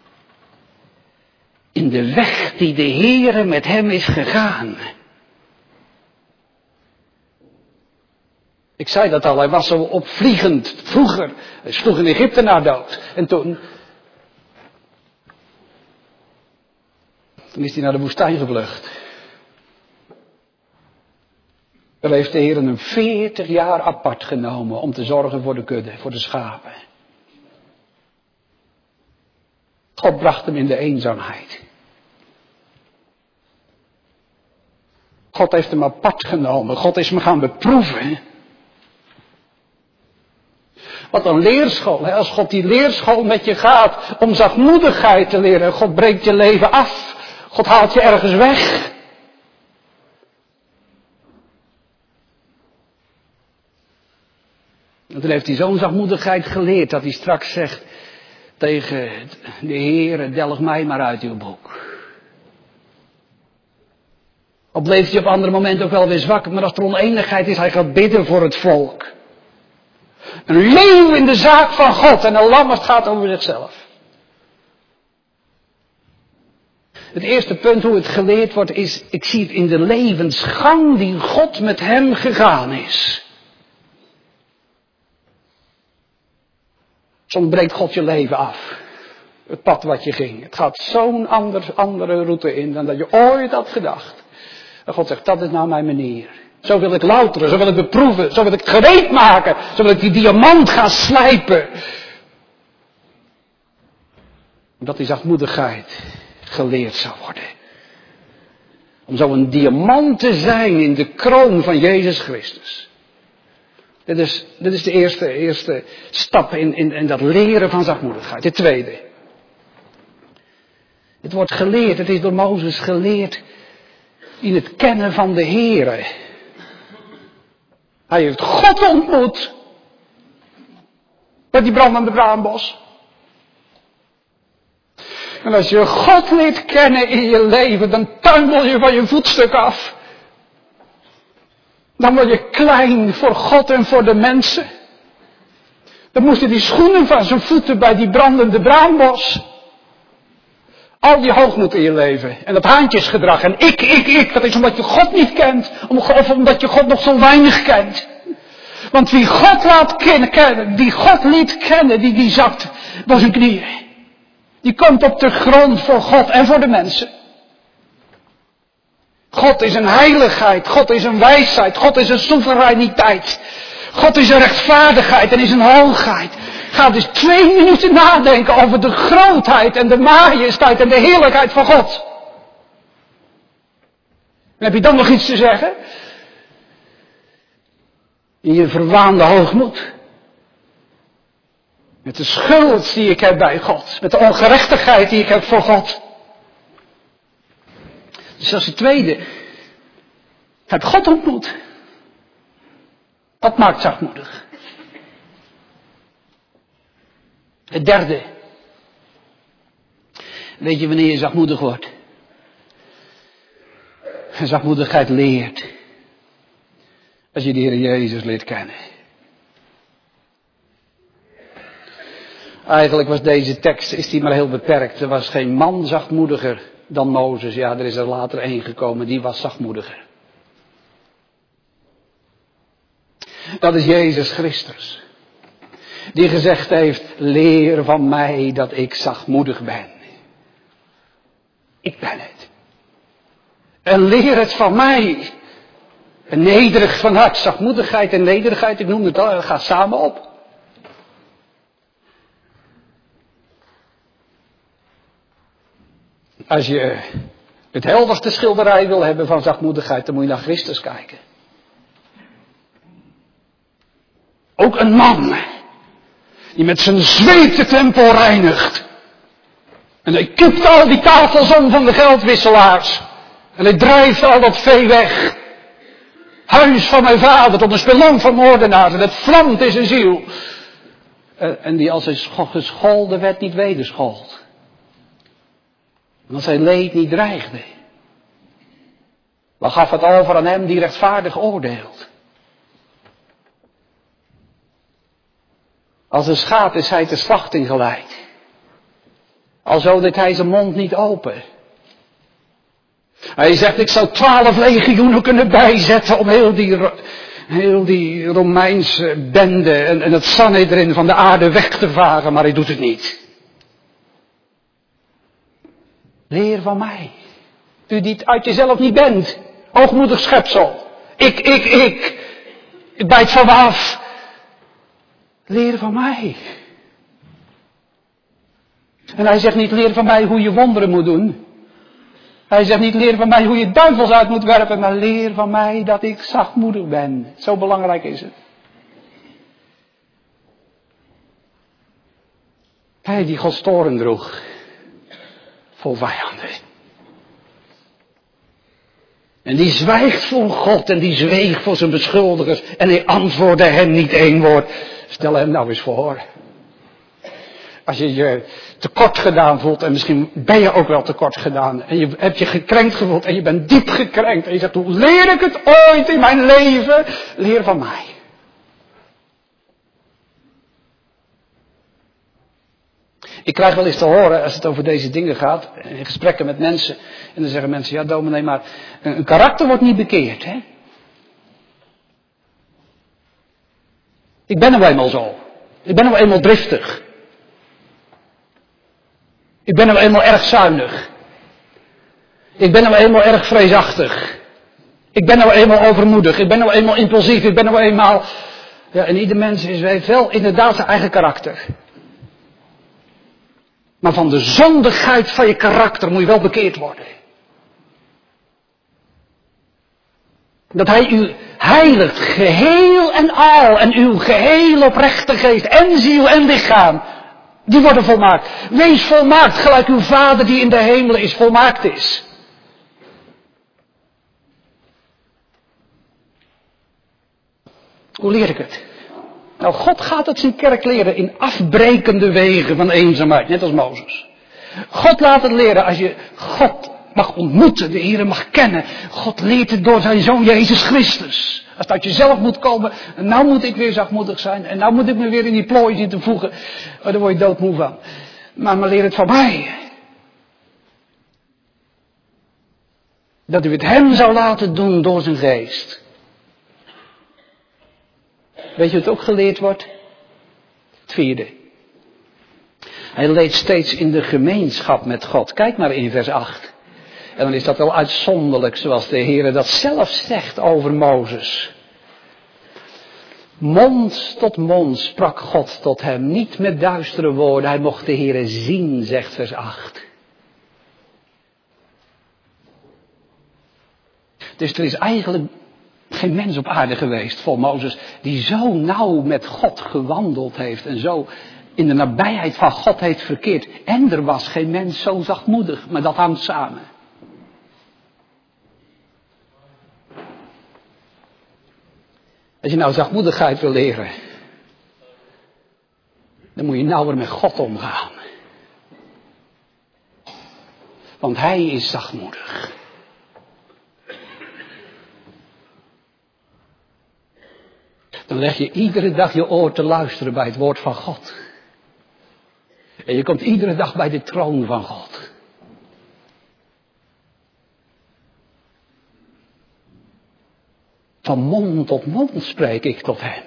in de weg die de Heere met hem is gegaan. Ik zei dat al, hij was zo opvliegend vroeger. Hij sloeg een Egyptenaar dood. En toen is hij naar de woestijn gevlucht. Daar heeft de Heer hem 40 jaar apart genomen om te zorgen voor de kudde, voor de schapen. God bracht hem in de eenzaamheid. God heeft hem apart genomen. God is hem gaan beproeven. Wat een leerschool. Hè? Als God die leerschool met je gaat om zachtmoedigheid te leren. God breekt je leven af. God haalt je ergens weg. En toen heeft hij zo'n zachtmoedigheid geleerd dat hij straks zegt tegen de Heere, delg mij maar uit uw boek. Al bleef hij op andere momenten ook wel weer zwak, maar als er oneenigheid is, hij gaat bidden voor het volk. Een leeuw in de zaak van God en een lam als het gaat over zichzelf. Het eerste punt hoe het geleerd wordt is, ik zie het in de levensgang die God met hem gegaan is. Soms breekt God je leven af. Het pad wat je ging. Het gaat zo'n andere route in dan dat je ooit had gedacht. En God zegt, dat is nou mijn manier. Zo wil ik louteren, zo wil ik beproeven, zo wil ik het gereed maken. Zo wil ik die diamant gaan slijpen. Omdat die zachtmoedigheid geleerd zou worden. Om zo een diamant te zijn in de kroon van Jezus Christus. Dit is de eerste stap in dat leren van zachtmoedigheid. De tweede. Het wordt geleerd, het is door Mozes geleerd in het kennen van de Heere. Hij heeft God ontmoet. Met die brandende braambos. En als je God leert kennen in je leven, dan tuimel je van je voetstuk af. Dan word je klein voor God en voor de mensen. Dan moesten die schoenen van zijn voeten bij die brandende braambos. Al die hoogmoed in je leven. En dat haantjesgedrag. En ik. Dat is omdat je God niet kent. Of omdat je God nog zo weinig kent. Want wie God laat kennen, wie God liet kennen, die zakt door zijn knieën. Die komt op de grond voor God en voor de mensen. God is een heiligheid, God is een wijsheid, God is een soevereiniteit. God is een rechtvaardigheid en is een hoogheid. Ga dus 2 minuten nadenken over de grootheid en de majesteit en de heerlijkheid van God. En heb je dan nog iets te zeggen? In je verwaande hoogmoed. Met de schuld die ik heb bij God. Met de ongerechtigheid die ik heb voor God. Dus dat is het tweede. Heb God ontmoet. Dat maakt zachtmoedig. Het derde. Weet je wanneer je zachtmoedig wordt? En zachtmoedigheid leert. Als je de Heer Jezus leert kennen. Eigenlijk was deze tekst is die maar heel beperkt. Er was geen man zachtmoediger dan Mozes. Ja, er is er later één gekomen, die was zachtmoediger. Dat is Jezus Christus. Die gezegd heeft, leer van mij dat ik zachtmoedig ben. Ik ben het. En leer het van mij. En nederig van hart, zachtmoedigheid en nederigheid, ik noem het al, gaat samen op. Als je het helderste schilderij wil hebben van zachtmoedigheid, dan moet je naar Christus kijken. Ook een man die met zijn zweep de tempel reinigt. En hij kipt al die tafels om van de geldwisselaars. En hij drijft al dat vee weg. Huis van mijn vader tot een spelonk van moordenaars. En het vlamt in zijn ziel. En die als hij gescholden werd niet wederschold. En als zijn leed niet dreigde. Maar gaf het over aan hem die rechtvaardig oordeelt. Als een schaap is hij ter slachting geleid. Alzo deed hij zijn mond niet open. Hij zegt, ik zou 12 legioenen kunnen bijzetten om heel die Romeinse bende en het Sanhedrin van de aarde weg te vagen, maar hij doet het niet. Leer van mij. U die het uit jezelf niet bent. Hoogmoedig schepsel. Ik. Ik bijt van me af. Leer van mij. En hij zegt niet, leer van mij hoe je wonderen moet doen. Hij zegt niet, leer van mij hoe je duivels uit moet werpen, maar leer van mij dat ik zachtmoedig ben. Zo belangrijk is het. Hij die Gods toorn droeg. Vol vijanden. En die zwijgt voor God en die zweeg voor zijn beschuldigers. En hij antwoordde hen niet één woord. Stel hem nou eens voor. Als je je tekort gedaan voelt, en misschien ben je ook wel tekort gedaan. En je hebt je gekrenkt gevoeld en je bent diep gekrenkt. En je zegt, hoe leer ik het ooit in mijn leven? Leer van mij. Ik krijg wel eens te horen, als het over deze dingen gaat, in gesprekken met mensen. En dan zeggen mensen, ja dominee, maar een karakter wordt niet bekeerd, hè? Ik ben nou eenmaal zo. Ik ben nou eenmaal driftig. Ik ben nou eenmaal erg zuinig. Ik ben nou eenmaal erg vreesachtig. Ik ben nou eenmaal overmoedig. Ik ben nou eenmaal impulsief. Ik ben nou eenmaal... Ja, en ieder mens heeft wel inderdaad zijn eigen karakter. Maar van de zondigheid van je karakter moet je wel bekeerd worden. Dat hij u heiligt, geheel en al, en uw geheel oprechte geest, en ziel en lichaam, die worden volmaakt. Wees volmaakt, gelijk uw Vader die in de hemelen is, volmaakt is. Hoe leer ik het? Nou, God gaat het zijn kerk leren in afbrekende wegen van eenzaamheid, net als Mozes. God laat het leren als je God mag ontmoeten, de Heer mag kennen. God leert het door zijn Zoon Jezus Christus. Als het uit jezelf moet komen, en nou moet ik weer zachtmoedig zijn, en nou moet ik me weer in die plooi zitten voegen, daar word je doodmoe van. Maar leer het van mij. Dat u het hem zou laten doen door zijn geest. Weet je wat ook geleerd wordt? Het vierde. Hij leed steeds in de gemeenschap met God. Kijk maar in vers 8. En dan is dat wel uitzonderlijk zoals de Heer dat zelf zegt over Mozes. Mond tot mond sprak God tot hem. Niet met duistere woorden. Hij mocht de Heer zien, zegt vers 8. Dus er is eigenlijk geen mens op aarde geweest voor Mozes die zo nauw met God gewandeld heeft en zo in de nabijheid van God heeft verkeerd. En er was geen mens zo zachtmoedig, maar dat hangt samen. Als je nou zachtmoedigheid wil leren, dan moet je nauwer met God omgaan. Want hij is zachtmoedig. Dan leg je iedere dag je oor te luisteren bij het woord van God. En je komt iedere dag bij de troon van God. Van mond tot mond spreek ik tot hem.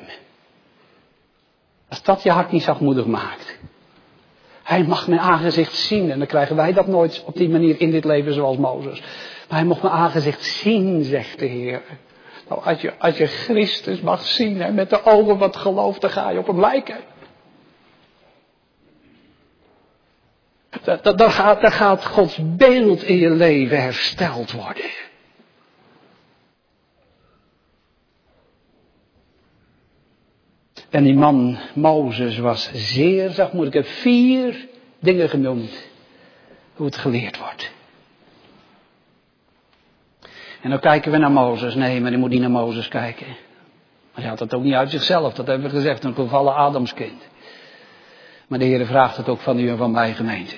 Als dat je hart niet zachtmoedig maakt. Hij mag mijn aangezicht zien. En dan krijgen wij dat nooit op die manier in dit leven zoals Mozes. Maar hij mocht mijn aangezicht zien, zegt de Heer. Nou, als je Christus mag zien, hè, met de ogen wat geloof, dan ga je op hem lijken. Dan gaat Gods beeld in je leven hersteld worden. En die man, Mozes, was zeer zachtmoedig. Ik heb 4 dingen genoemd. Hoe het geleerd wordt. En dan kijken we naar Mozes. Nee, maar je moet niet naar Mozes kijken. Maar hij had het ook niet uit zichzelf. Dat hebben we gezegd. Een gevallen Adamskind. Maar de Heer vraagt het ook van u en van mij, gemeente.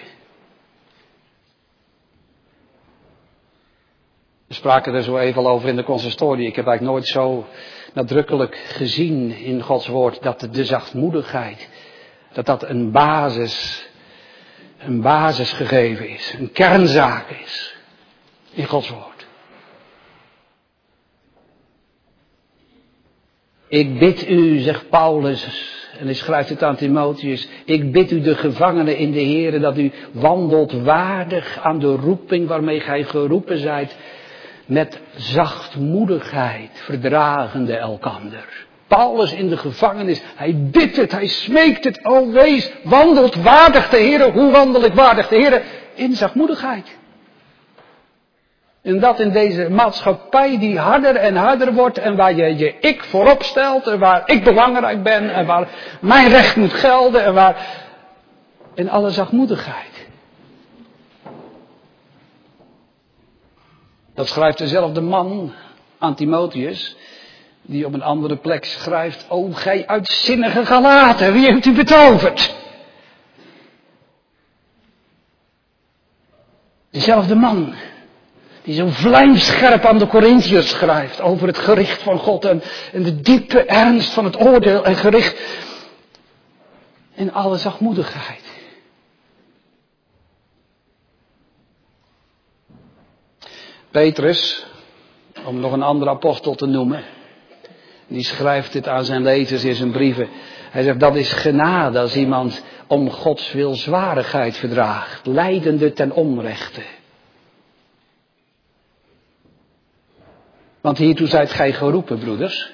We spraken er zo even al over in de consistorie. Ik heb eigenlijk nooit zo nadrukkelijk gezien in Gods woord dat de zachtmoedigheid, dat een basis gegeven is. Een kernzaak is in Gods woord. Ik bid u, zegt Paulus, en hij schrijft het aan Timotheus, ik bid u de gevangenen in de Here dat u wandelt waardig aan de roeping waarmee gij geroepen zijt, met zachtmoedigheid verdragende elkander. Paulus in de gevangenis, hij bidt het, hij smeekt het, o wees, wandelt waardig de Here. Hoe wandel ik waardig de Here? In zachtmoedigheid. En dat in deze maatschappij die harder en harder wordt en waar je ik voorop stelt en waar ik belangrijk ben en waar mijn recht moet gelden en waar in alle zachtmoedigheid. Dat schrijft dezelfde man aan Timotheus, die op een andere plek schrijft, o gij uitzinnige Galaten, wie heeft u betoverd? Dezelfde man, die zo vlijmscherp aan de Korinthiërs schrijft over het gericht van God en de diepe ernst van het oordeel en gericht in alle zachtmoedigheid. Petrus, om nog een andere apostel te noemen, die schrijft dit aan zijn lezers in zijn brieven. Hij zegt, dat is genade als iemand om Gods wil zwarigheid verdraagt, lijdende ten onrechte. Want hiertoe zijt gij geroepen, broeders.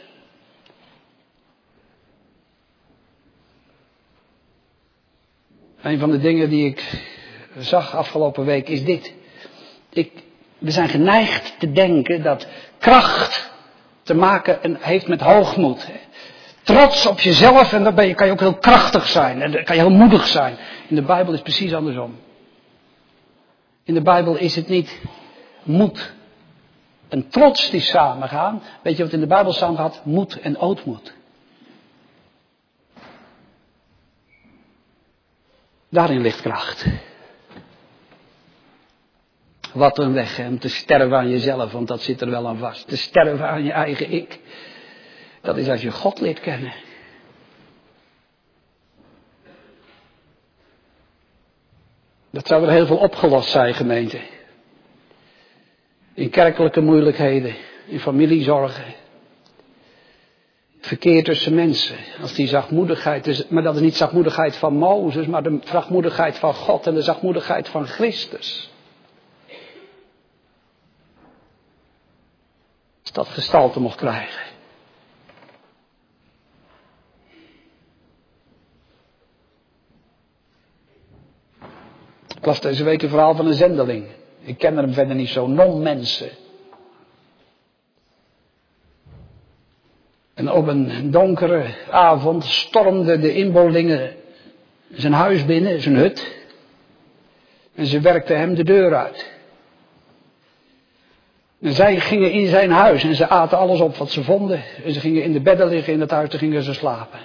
Een van de dingen die ik zag afgelopen week is dit. We zijn geneigd te denken dat kracht te maken heeft met hoogmoed. Trots op jezelf en dan kan je ook heel krachtig zijn. En dan kan je heel moedig zijn. In de Bijbel is het precies andersom. In de Bijbel is het niet moed en trots die samengaan. Weet je wat in de Bijbel samengaat? Moed en ootmoed. Daarin ligt kracht. Wat een weg, hè? Om te sterven aan jezelf, want dat zit er wel aan vast. Te sterven aan je eigen ik. Dat is als je God leert kennen. Dat zou er heel veel opgelost zijn, gemeente. In kerkelijke moeilijkheden, in familiezorgen. Verkeer tussen mensen. Als die zachtmoedigheid is, maar dat is niet zachtmoedigheid van Mozes, maar de zachtmoedigheid van God en de zachtmoedigheid van Christus. Als dat gestalte mocht krijgen. Ik las deze week een verhaal van een zendeling. Ik ken hem verder niet zo. Non-mensen. En op een donkere avond stormden de inboorlingen zijn huis binnen, zijn hut. En ze werkten hem de deur uit. En zij gingen in zijn huis en ze aten alles op wat ze vonden. En ze gingen in de bedden liggen in het huis en gingen ze slapen.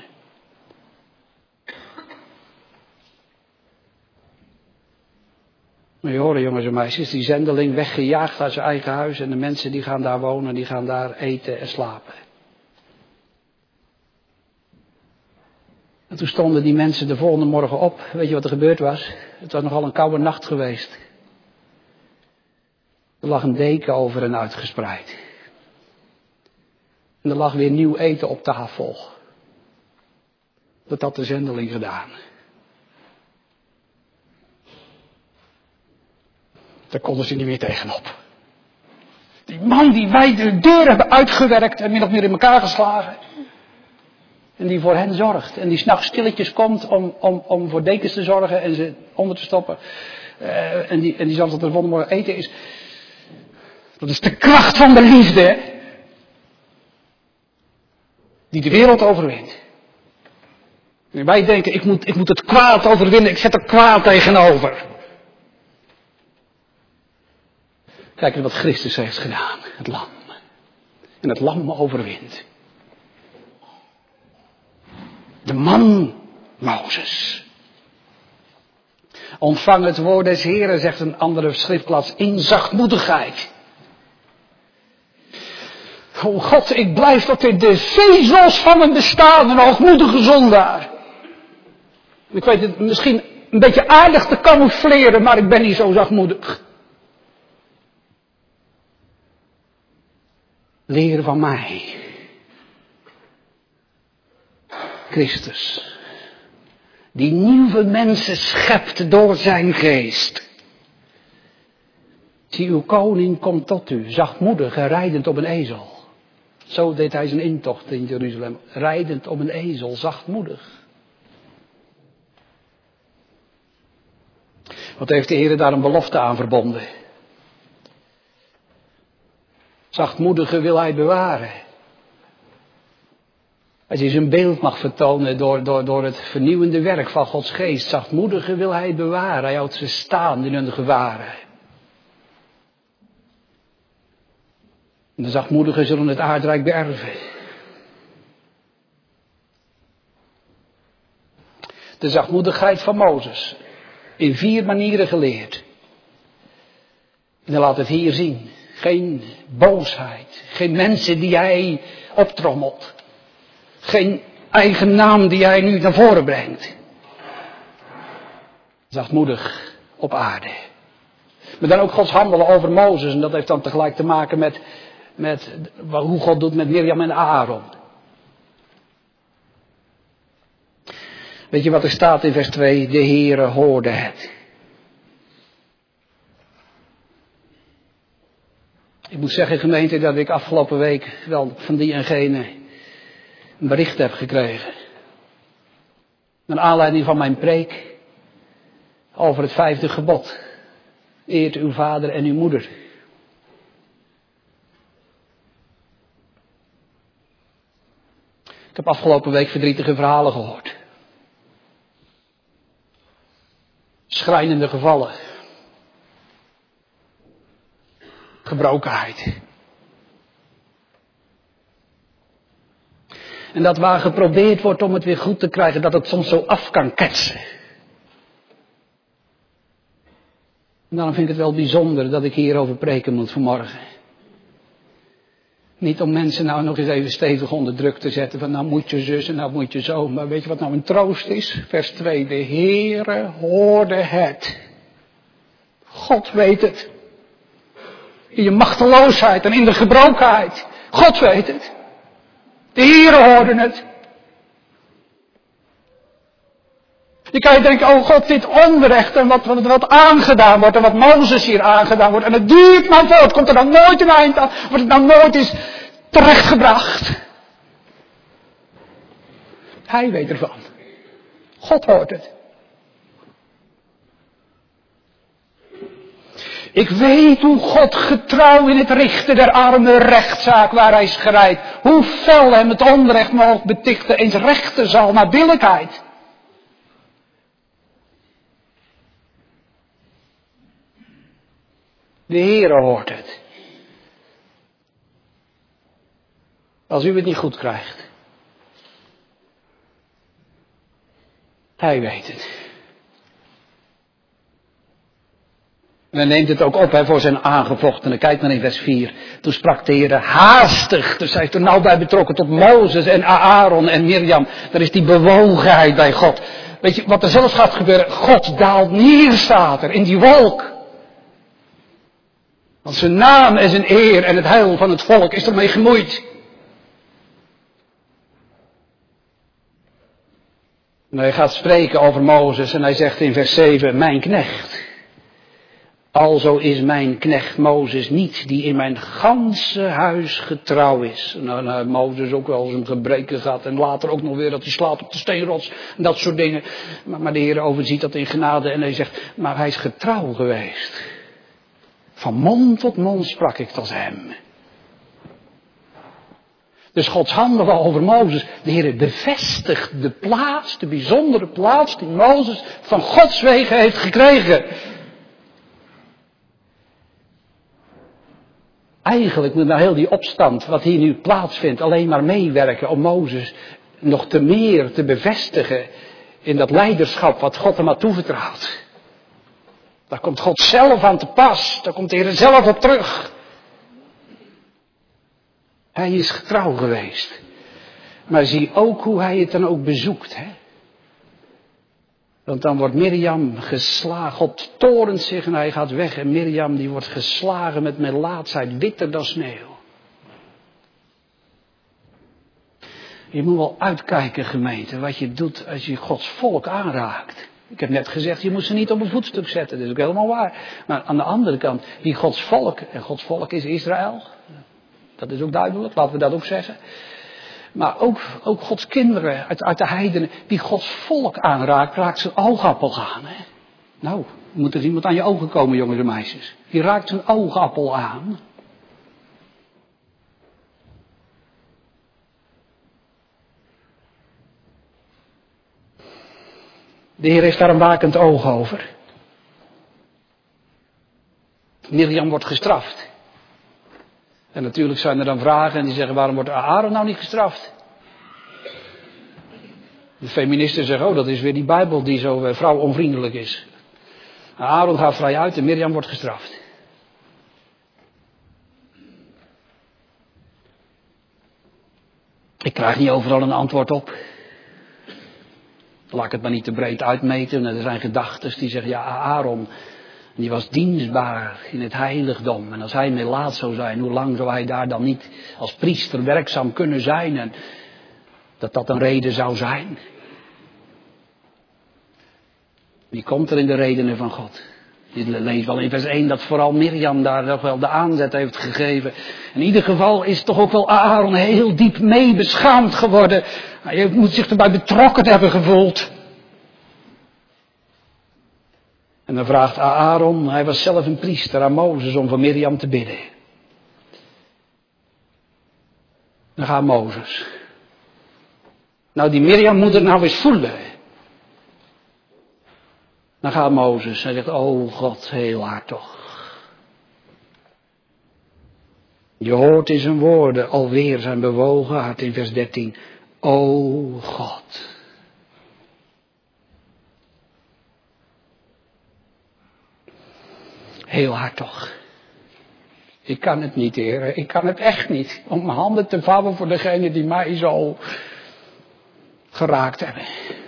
Maar je hoort, jongens en meisjes, die zendeling weggejaagd uit zijn eigen huis. En de mensen die gaan daar wonen, die gaan daar eten en slapen. En toen stonden die mensen de volgende morgen op. Weet je wat er gebeurd was? Het was nogal een koude nacht geweest. Er lag een deken over hen uitgespreid. En er lag weer nieuw eten op tafel. Dat had de zendeling gedaan. Daar konden ze niet meer tegenop. Die man die wij de deur hebben uitgewerkt en min of meer in elkaar geslagen. En die voor hen zorgt. En die 's nachts stilletjes komt om voor dekens te zorgen en ze onder te stoppen. En die zorgt dat er wonderbaar eten is. Dat is de kracht van de liefde. Die de wereld overwint. En wij denken, ik moet het kwaad overwinnen. Ik zet er kwaad tegenover. Kijk eens wat Christus heeft gedaan. Het lam. En het lam overwint. De man Mozes. Ontvang het woord des Heren, zegt een andere schriftplaats, in zachtmoedigheid. O God, ik blijf tot in de vezels van mijn bestaan een hoogmoedige zondaar. Ik weet het misschien een beetje aardig te camoufleren, maar ik ben niet zo zachtmoedig. Leer van mij. Christus. Die nieuwe mensen schept door zijn geest. Zie, uw koning komt tot u, zachtmoedig en rijdend op een ezel. Zo deed hij zijn intocht in Jeruzalem. Rijdend op een ezel, zachtmoedig. Wat heeft de Heer daar een belofte aan verbonden? Zachtmoedige wil hij bewaren. Als je zijn beeld mag vertonen door het vernieuwende werk van Gods geest. Zachtmoedige wil hij bewaren. Hij houdt ze staan in hun gevaren. En de zachtmoedigen zullen het aardrijk beërven. De zachtmoedigheid van Mozes. In 4 manieren geleerd. En hij laat het hier zien. Geen boosheid. Geen mensen die hij optrommelt. Geen eigen naam die hij nu naar voren brengt. Zachtmoedig op aarde. Maar dan ook Gods handelen over Mozes. En dat heeft dan tegelijk te maken met hoe God doet met Mirjam en Aaron. Weet je wat er staat in vers 2? De Heere hoorde het. Ik moet zeggen, gemeente, dat ik afgelopen week wel van die en gene een bericht heb gekregen. Naar aanleiding van mijn preek over het 5e gebod. Eert uw vader en uw moeder. Ik heb afgelopen week verdrietige verhalen gehoord. Schrijnende gevallen. Gebrokenheid. En dat waar geprobeerd wordt om het weer goed te krijgen, dat het soms zo af kan ketsen. En daarom vind ik het wel bijzonder dat ik hierover preken moet vanmorgen. Niet om mensen nou nog eens even stevig onder druk te zetten van nou moet je zus en nou moet je zo. Maar weet je wat nou een troost is? Vers 2. De Heere hoorde het. God weet het. In je machteloosheid en in de gebrokenheid. God weet het. De Heere hoorde het. Je kan je denken, oh God, dit onrecht en wat aangedaan wordt en wat Mozes hier aangedaan wordt. En het duurt maar voort, komt er dan nooit een eind aan, wordt het dan nooit eens terechtgebracht. Hij weet ervan. God hoort het. Ik weet hoe God getrouw in het richten der arme rechtszaak waar hij schrijdt. Hoe fel hem het onrecht mogelijk betichten eens rechten zal naar billijkheid. De Heere hoort het. Als u het niet goed krijgt. Hij weet het. En hij neemt het ook op voor zijn aangevochtenen. Kijk maar in vers 4. Toen sprak de Heer haastig. Dus hij is er nou bij betrokken tot Mozes en Aaron en Mirjam. Daar is die bewogenheid bij God. Weet je wat er zelfs gaat gebeuren? God daalt neer, staat er, in die wolk. Want zijn naam en zijn eer en het heil van het volk is ermee gemoeid. En hij gaat spreken over Mozes en hij zegt in vers 7, mijn knecht. Alzo is mijn knecht Mozes niet, die in mijn ganse huis getrouw is. Nou, Mozes ook wel zijn gebreken gehad en later ook nog weer dat hij slaat op de steenrots en dat soort dingen. Maar de Heer overziet dat in genade en hij zegt, maar hij is getrouw geweest. Van mond tot mond sprak ik tot hem. Dus Gods handelen over Mozes. De Heer bevestigt de plaats, de bijzondere plaats die Mozes van Gods wegen heeft gekregen. Eigenlijk moet nou heel die opstand, wat hier nu plaatsvindt, alleen maar meewerken om Mozes nog te meer te bevestigen in dat leiderschap wat God hem had toevertrouwd. Daar komt God zelf aan te pas, daar komt de Heer zelf op terug. Hij is getrouw geweest. Maar zie ook hoe hij het dan ook bezoekt, hè. Want dan wordt Mirjam geslagen, God torent zich en hij gaat weg. En Mirjam die wordt geslagen met melaatsheid, witter dan sneeuw. Je moet wel uitkijken, gemeente, wat je doet als je Gods volk aanraakt. Ik heb net gezegd, je moet ze niet op een voetstuk zetten, dat is ook helemaal waar. Maar aan de andere kant, wie Gods volk, en Gods volk is Israël. Dat is ook duidelijk, laten we dat ook zeggen. Maar ook Gods kinderen uit de heidenen, die Gods volk aanraakt, raakt zijn oogappel aan. Hè? Nou, moet er iemand aan je ogen komen, jongens en meisjes. Die raakt zijn oogappel aan. De Heer heeft daar een wakend oog over. Mirjam wordt gestraft. En natuurlijk zijn er dan vragen en die zeggen, waarom wordt Aaron nou niet gestraft? De feministen zeggen, oh dat is weer die Bijbel die zo vrouwonvriendelijk is. Aaron gaat vrij uit en Mirjam wordt gestraft. Ik krijg niet overal een antwoord op. Laat ik het maar niet te breed uitmeten. Er zijn gedachten die zeggen, ja Aaron, die was dienstbaar in het heiligdom. En als hij melaat zou zijn, hoe lang zou hij daar dan niet als priester werkzaam kunnen zijn? En dat een reden zou zijn. Wie komt er in de redenen van God? Je leest wel in vers 1 dat vooral Mirjam daar nog wel de aanzet heeft gegeven. In ieder geval is toch ook wel Aaron heel diep mee beschaamd geworden. Hij moet zich erbij betrokken hebben gevoeld. En dan vraagt Aaron, hij was zelf een priester, aan Mozes om voor Mirjam te bidden. Dan gaat Mozes. Nou, die Mirjam moet het nou eens voelen. Dan gaat Mozes. Hij zegt, oh God, heel hard toch. Je hoort in zijn woorden alweer zijn bewogen hart in vers 13. O God. Heel hard toch. Ik kan het niet, Heer. Ik kan het echt niet. Om mijn handen te vouwen voor degene die mij zo geraakt hebben.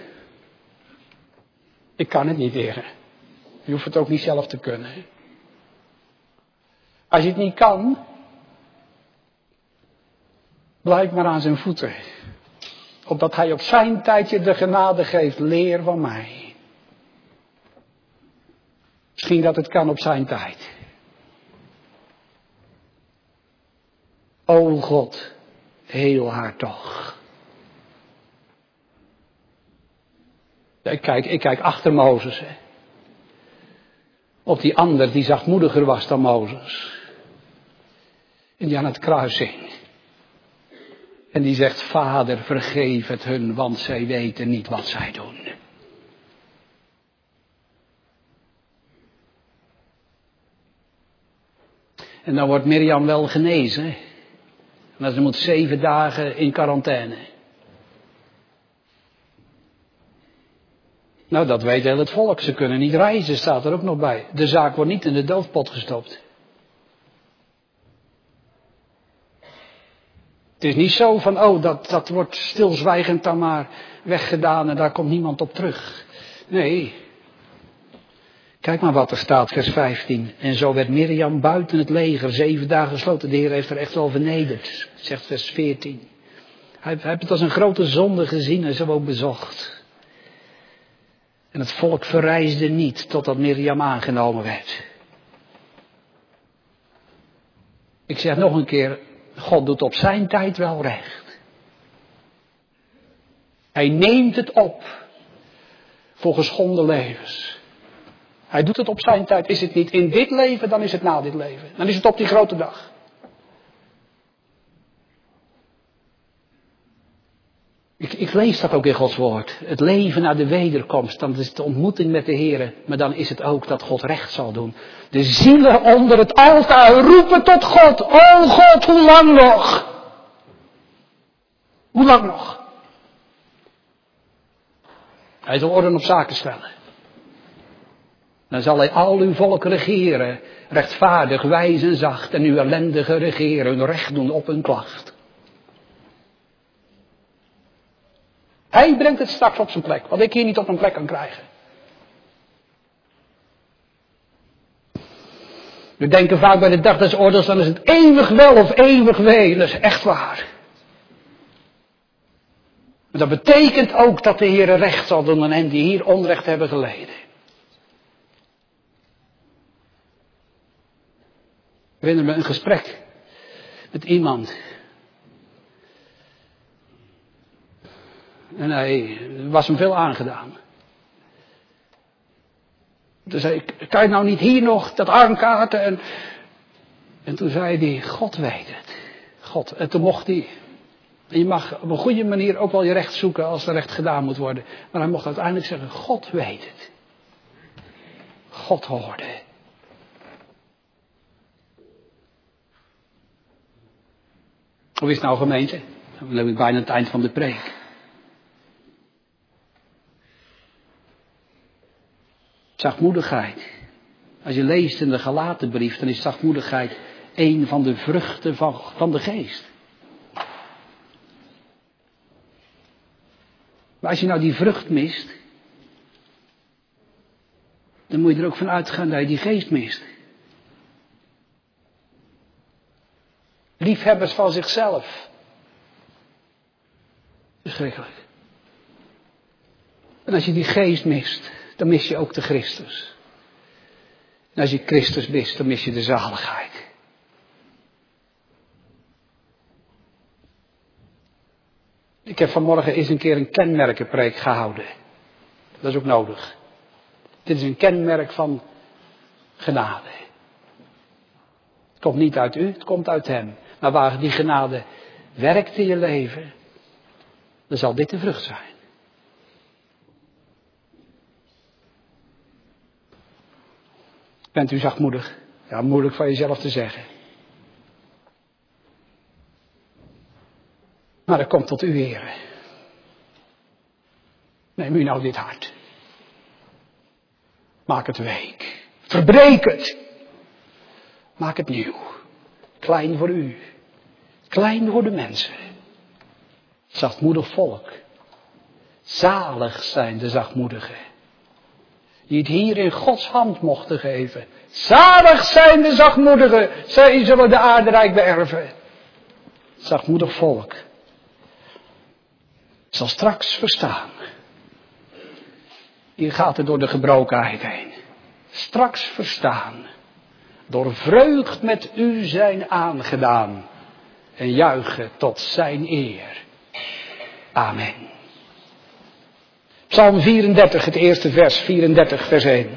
Ik kan het niet, Heer. Je hoeft het ook niet zelf te kunnen. Als je het niet kan, blijf maar aan zijn voeten. Opdat hij op zijn tijd je de genade geeft. Leer van mij. Misschien dat het kan op zijn tijd. O God, heel hard toch. Ik kijk achter Mozes. Hè. Op die ander die zachtmoediger was dan Mozes. En die aan het kruis hing. En die zegt, Vader, vergeef het hun, want zij weten niet wat zij doen. En dan wordt Mirjam wel genezen. Maar ze moet 7 dagen in quarantaine. Nou, dat weet heel het volk. Ze kunnen niet reizen, staat er ook nog bij. De zaak wordt niet in de doofpot gestopt. Het is niet zo van, dat wordt stilzwijgend dan maar weggedaan en daar komt niemand op terug. Nee. Kijk maar wat er staat, vers 15. En zo werd Mirjam buiten het leger 7 dagen gesloten. De Heer heeft er echt wel vernederd, zegt vers 14. Hij heeft het als een grote zonde gezien en zo ook bezocht. En het volk verrijsde niet totdat Mirjam aangenomen werd. Ik zeg nog een keer, God doet op zijn tijd wel recht. Hij neemt het op voor geschonden levens. Hij doet het op zijn tijd. Is het niet in dit leven, dan is het na dit leven. Dan is het op die grote dag. Ik lees dat ook in Gods woord. Het leven na de wederkomst, dan is het de ontmoeting met de Heer. Maar dan is het ook dat God recht zal doen. De zielen onder het altaar roepen tot God. O God, hoe lang nog? Hoe lang nog? Hij zal orde op zaken stellen. Dan zal hij al uw volk regeren. Rechtvaardig, wijs en zacht. En uw ellendigen regeren. Hun recht doen op hun klacht. Hij brengt het straks op zijn plek. Wat ik hier niet op mijn plek kan krijgen. We denken vaak bij de dag des oordeels. Dan is het eeuwig wel of eeuwig wee. Dat is echt waar. Maar dat betekent ook dat de Heer recht zal doen aan hen die hier onrecht hebben geleden. Ik herinner me een gesprek met iemand. En hij was hem veel aangedaan. Toen zei ik, kan je nou niet hier nog dat armkaarten? En toen zei hij, God weet het. God. En toen mocht hij. En je mag op een goede manier ook wel je recht zoeken als er recht gedaan moet worden. Maar hij mocht uiteindelijk zeggen, God weet het. God hoorde. Hoe is het nou, gemeente? Dan heb ik bijna het eind van de preek. Zachtmoedigheid. Als je leest in de Galatenbrief, dan is zachtmoedigheid een van de vruchten van de geest. Maar als je nou die vrucht mist, dan moet je er ook van uitgaan dat je die geest mist. Liefhebbers van zichzelf. Verschrikkelijk. En als je die geest mist, dan mis je ook de Christus. En als je Christus mist, dan mis je de zaligheid. Ik heb vanmorgen eens een keer een kenmerkenpreek gehouden. Dat is ook nodig. Dit is een kenmerk van genade. Het komt niet uit u, het komt uit hem. Maar waar die genade werkt in je leven, dan zal dit de vrucht zijn. Bent u zachtmoedig? Ja, moeilijk van jezelf te zeggen. Maar dat komt tot uw Heer. Neem u nou dit hart. Maak het week. Verbreek het. Maak het nieuw. Klein voor u. Klein voor de mensen. Zachtmoedig volk. Zalig zijn de zachtmoedigen. Die het hier in Gods hand mochten geven. Zalig zijn de zachtmoedigen. Zij zullen de aarde rijk beërven. Zachtmoedig volk. Zal straks verstaan. Hier gaat het door de gebrokenheid heen. Straks verstaan. Door vreugd met u zijn aangedaan. En juichen tot zijn eer. Amen. Psalm 34, het eerste vers, 34 vers 1.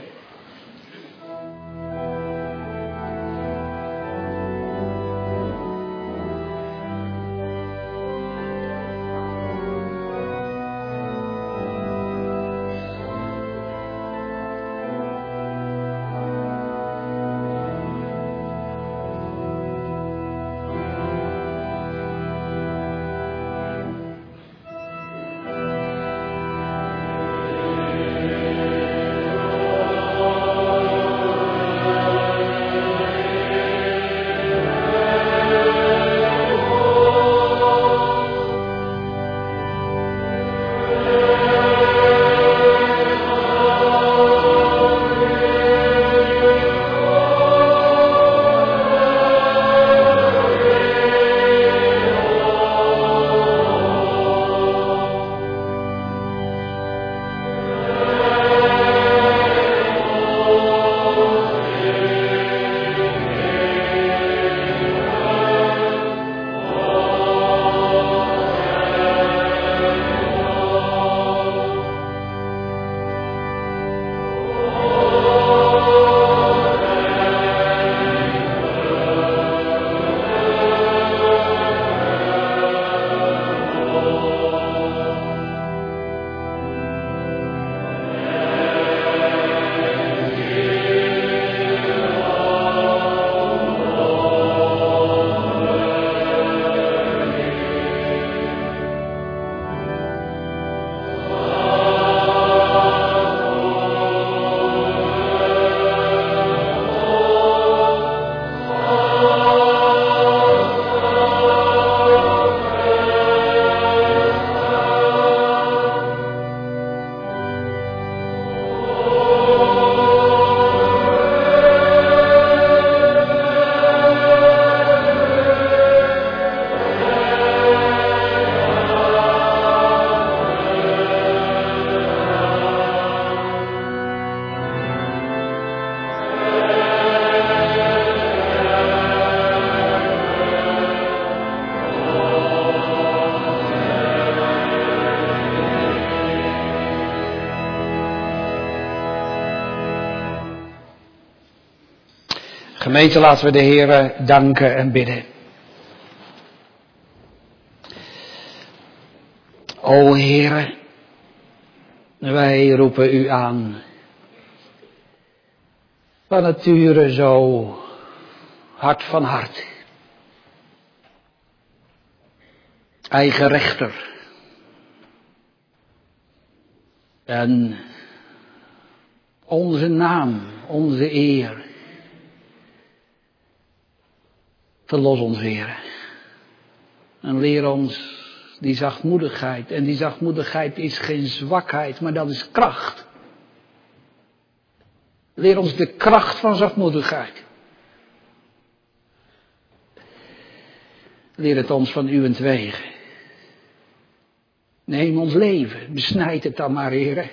Gemeente, laten we de Heer danken en bidden. O Heere, wij roepen u aan. Van nature zo hart van hart. Eigen rechter. En onze naam, onze eer. Verlos ons, Heer. En leer ons die zachtmoedigheid. En die zachtmoedigheid is geen zwakheid, maar dat is kracht. Leer ons de kracht van zachtmoedigheid. Leer het ons van uwentwege. Neem ons leven, besnijd het dan maar, Heer.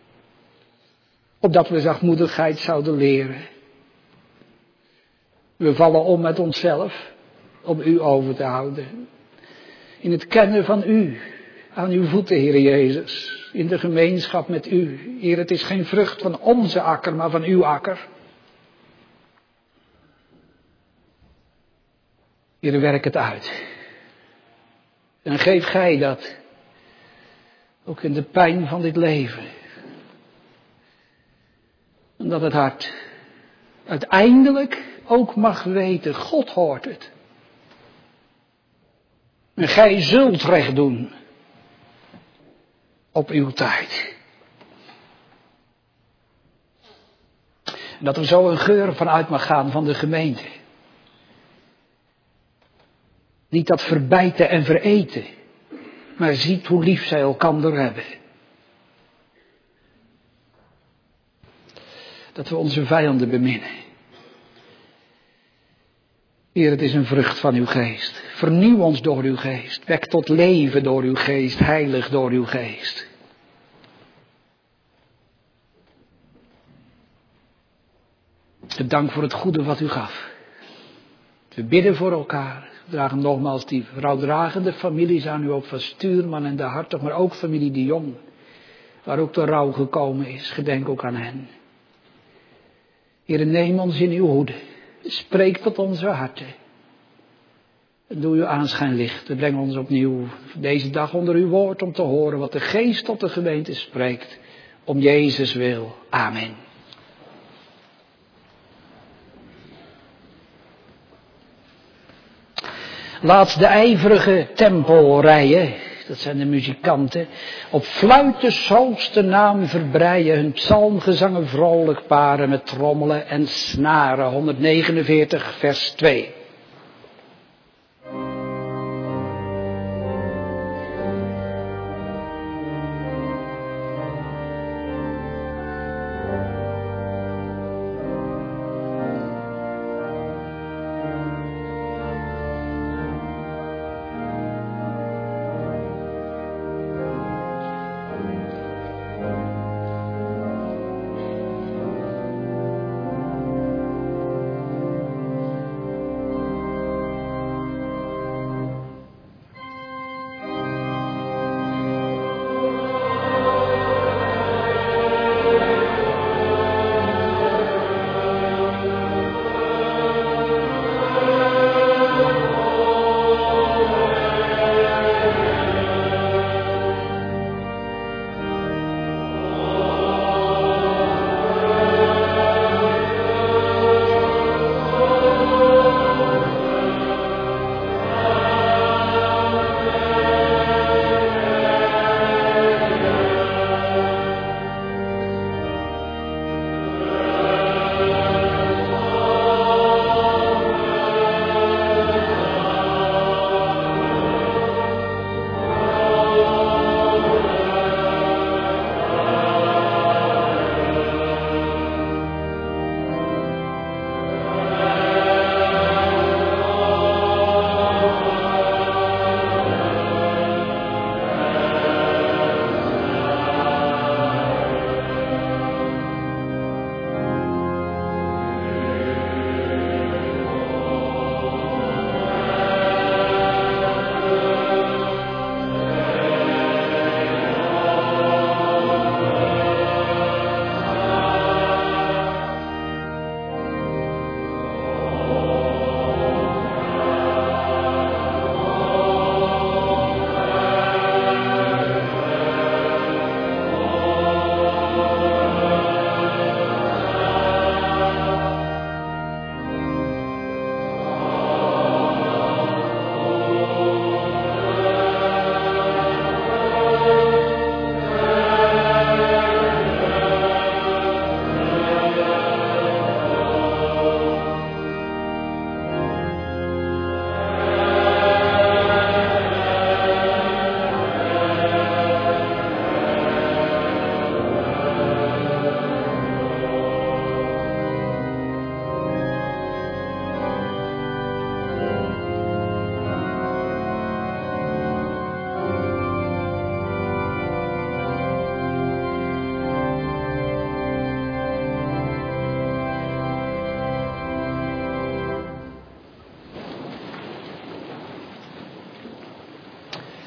Opdat we zachtmoedigheid zouden leren. We vallen om met onszelf, om u over te houden. In het kennen van u, aan uw voeten, Heer Jezus. In de gemeenschap met u. Heer, het is geen vrucht van onze akker, maar van uw akker. Heer, werk het uit. En geef gij dat, ook in de pijn van dit leven. En dat het hart uiteindelijk ook mag weten, God hoort het. En gij zult recht doen op uw tijd. En dat er zo een geur vanuit mag gaan van de gemeente. Niet dat verbijten en vereten, maar ziet hoe lief zij elkander hebben. Dat we onze vijanden beminnen. Heer, het is een vrucht van uw geest. Vernieuw ons door uw geest. Wek tot leven door uw geest. Heilig door uw geest. Dank voor het goede wat u gaf. We bidden voor elkaar. We dragen nogmaals die rouwdragende families aan u op, van Stuurman en de Hartog, maar ook familie de Jong. Waar ook de rouw gekomen is. Gedenk ook aan hen. Heer, neem ons in uw hoede. Spreek tot onze harten. En doe uw aanschijn licht. En breng ons opnieuw deze dag onder uw woord om te horen wat de geest tot de gemeente spreekt. Om Jezus wil. Amen. Laat de ijverige tempelrijen, dat zijn de muzikanten, op fluiters hoogste naam verbreien, hun psalmgezangen vrolijk paren met trommelen en snaren. 149 vers 2.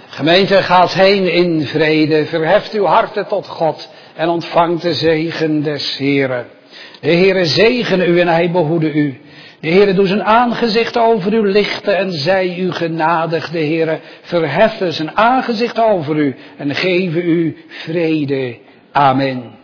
Gemeente, gaat heen in vrede, verheft uw harten tot God en ontvangt de zegen des Heren. De Heere zegene u en hij behoede u. De Heere doet zijn aangezicht over u lichten en zij u genadig. De Heere verheffen zijn aangezicht over u en geven u vrede. Amen.